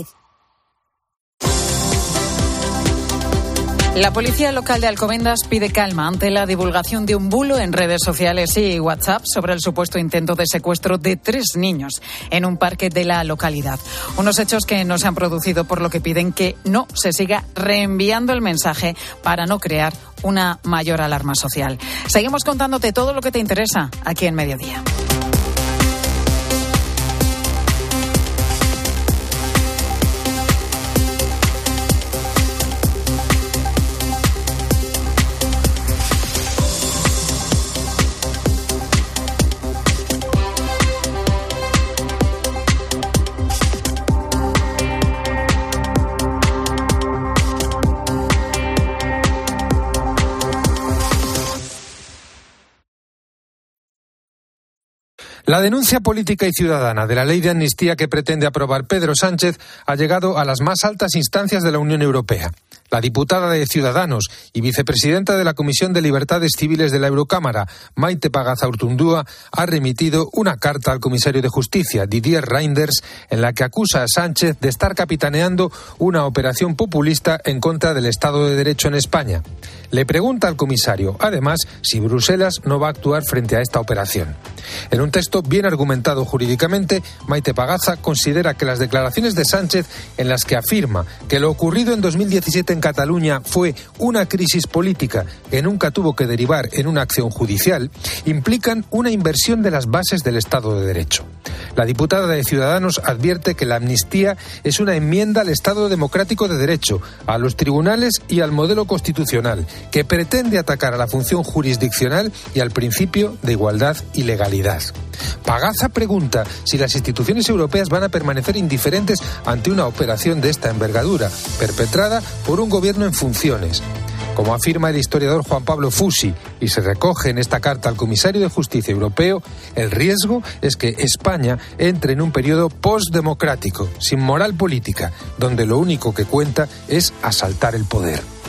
La policía local de Alcobendas pide calma ante la divulgación de un bulo en redes sociales y WhatsApp sobre el supuesto intento de secuestro de tres niños en un parque de la localidad. Unos hechos que no se han producido, por lo que piden que no se siga reenviando el mensaje para no crear una mayor alarma social. Seguimos contándote todo lo que te interesa aquí en Mediodía.
La denuncia política y ciudadana de la ley de amnistía que pretende aprobar Pedro Sánchez ha llegado a las más altas instancias de la Unión Europea. La diputada de Ciudadanos y vicepresidenta de la Comisión de Libertades Civiles de la Eurocámara, Maite Pagazaurtundúa, ha remitido una carta al comisario de Justicia, Didier Reynders, en la que acusa a Sánchez de estar capitaneando una operación populista en contra del Estado de Derecho en España. Le pregunta al comisario, además, si Bruselas no va a actuar frente a esta operación. En un texto bien argumentado jurídicamente, Maite Pagaza considera que las declaraciones de Sánchez, en las que afirma que lo ocurrido en dos mil diecisiete en Cataluña fue una crisis política que nunca tuvo que derivar en una acción judicial, implican una inversión de las bases del Estado de Derecho. La diputada de Ciudadanos advierte que la amnistía es una enmienda al Estado democrático de derecho, a los tribunales y al modelo constitucional, que pretende atacar a la función jurisdiccional y al principio de igualdad y legalidad. Pagaza pregunta si las instituciones europeas van a permanecer indiferentes ante una operación de esta envergadura, perpetrada por un gobierno en funciones. Como afirma el historiador Juan Pablo Fusi, y se recoge en esta carta al comisario de Justicia europeo, el riesgo es que España entre en un periodo postdemocrático, sin moral política, donde lo único que cuenta es asaltar el poder.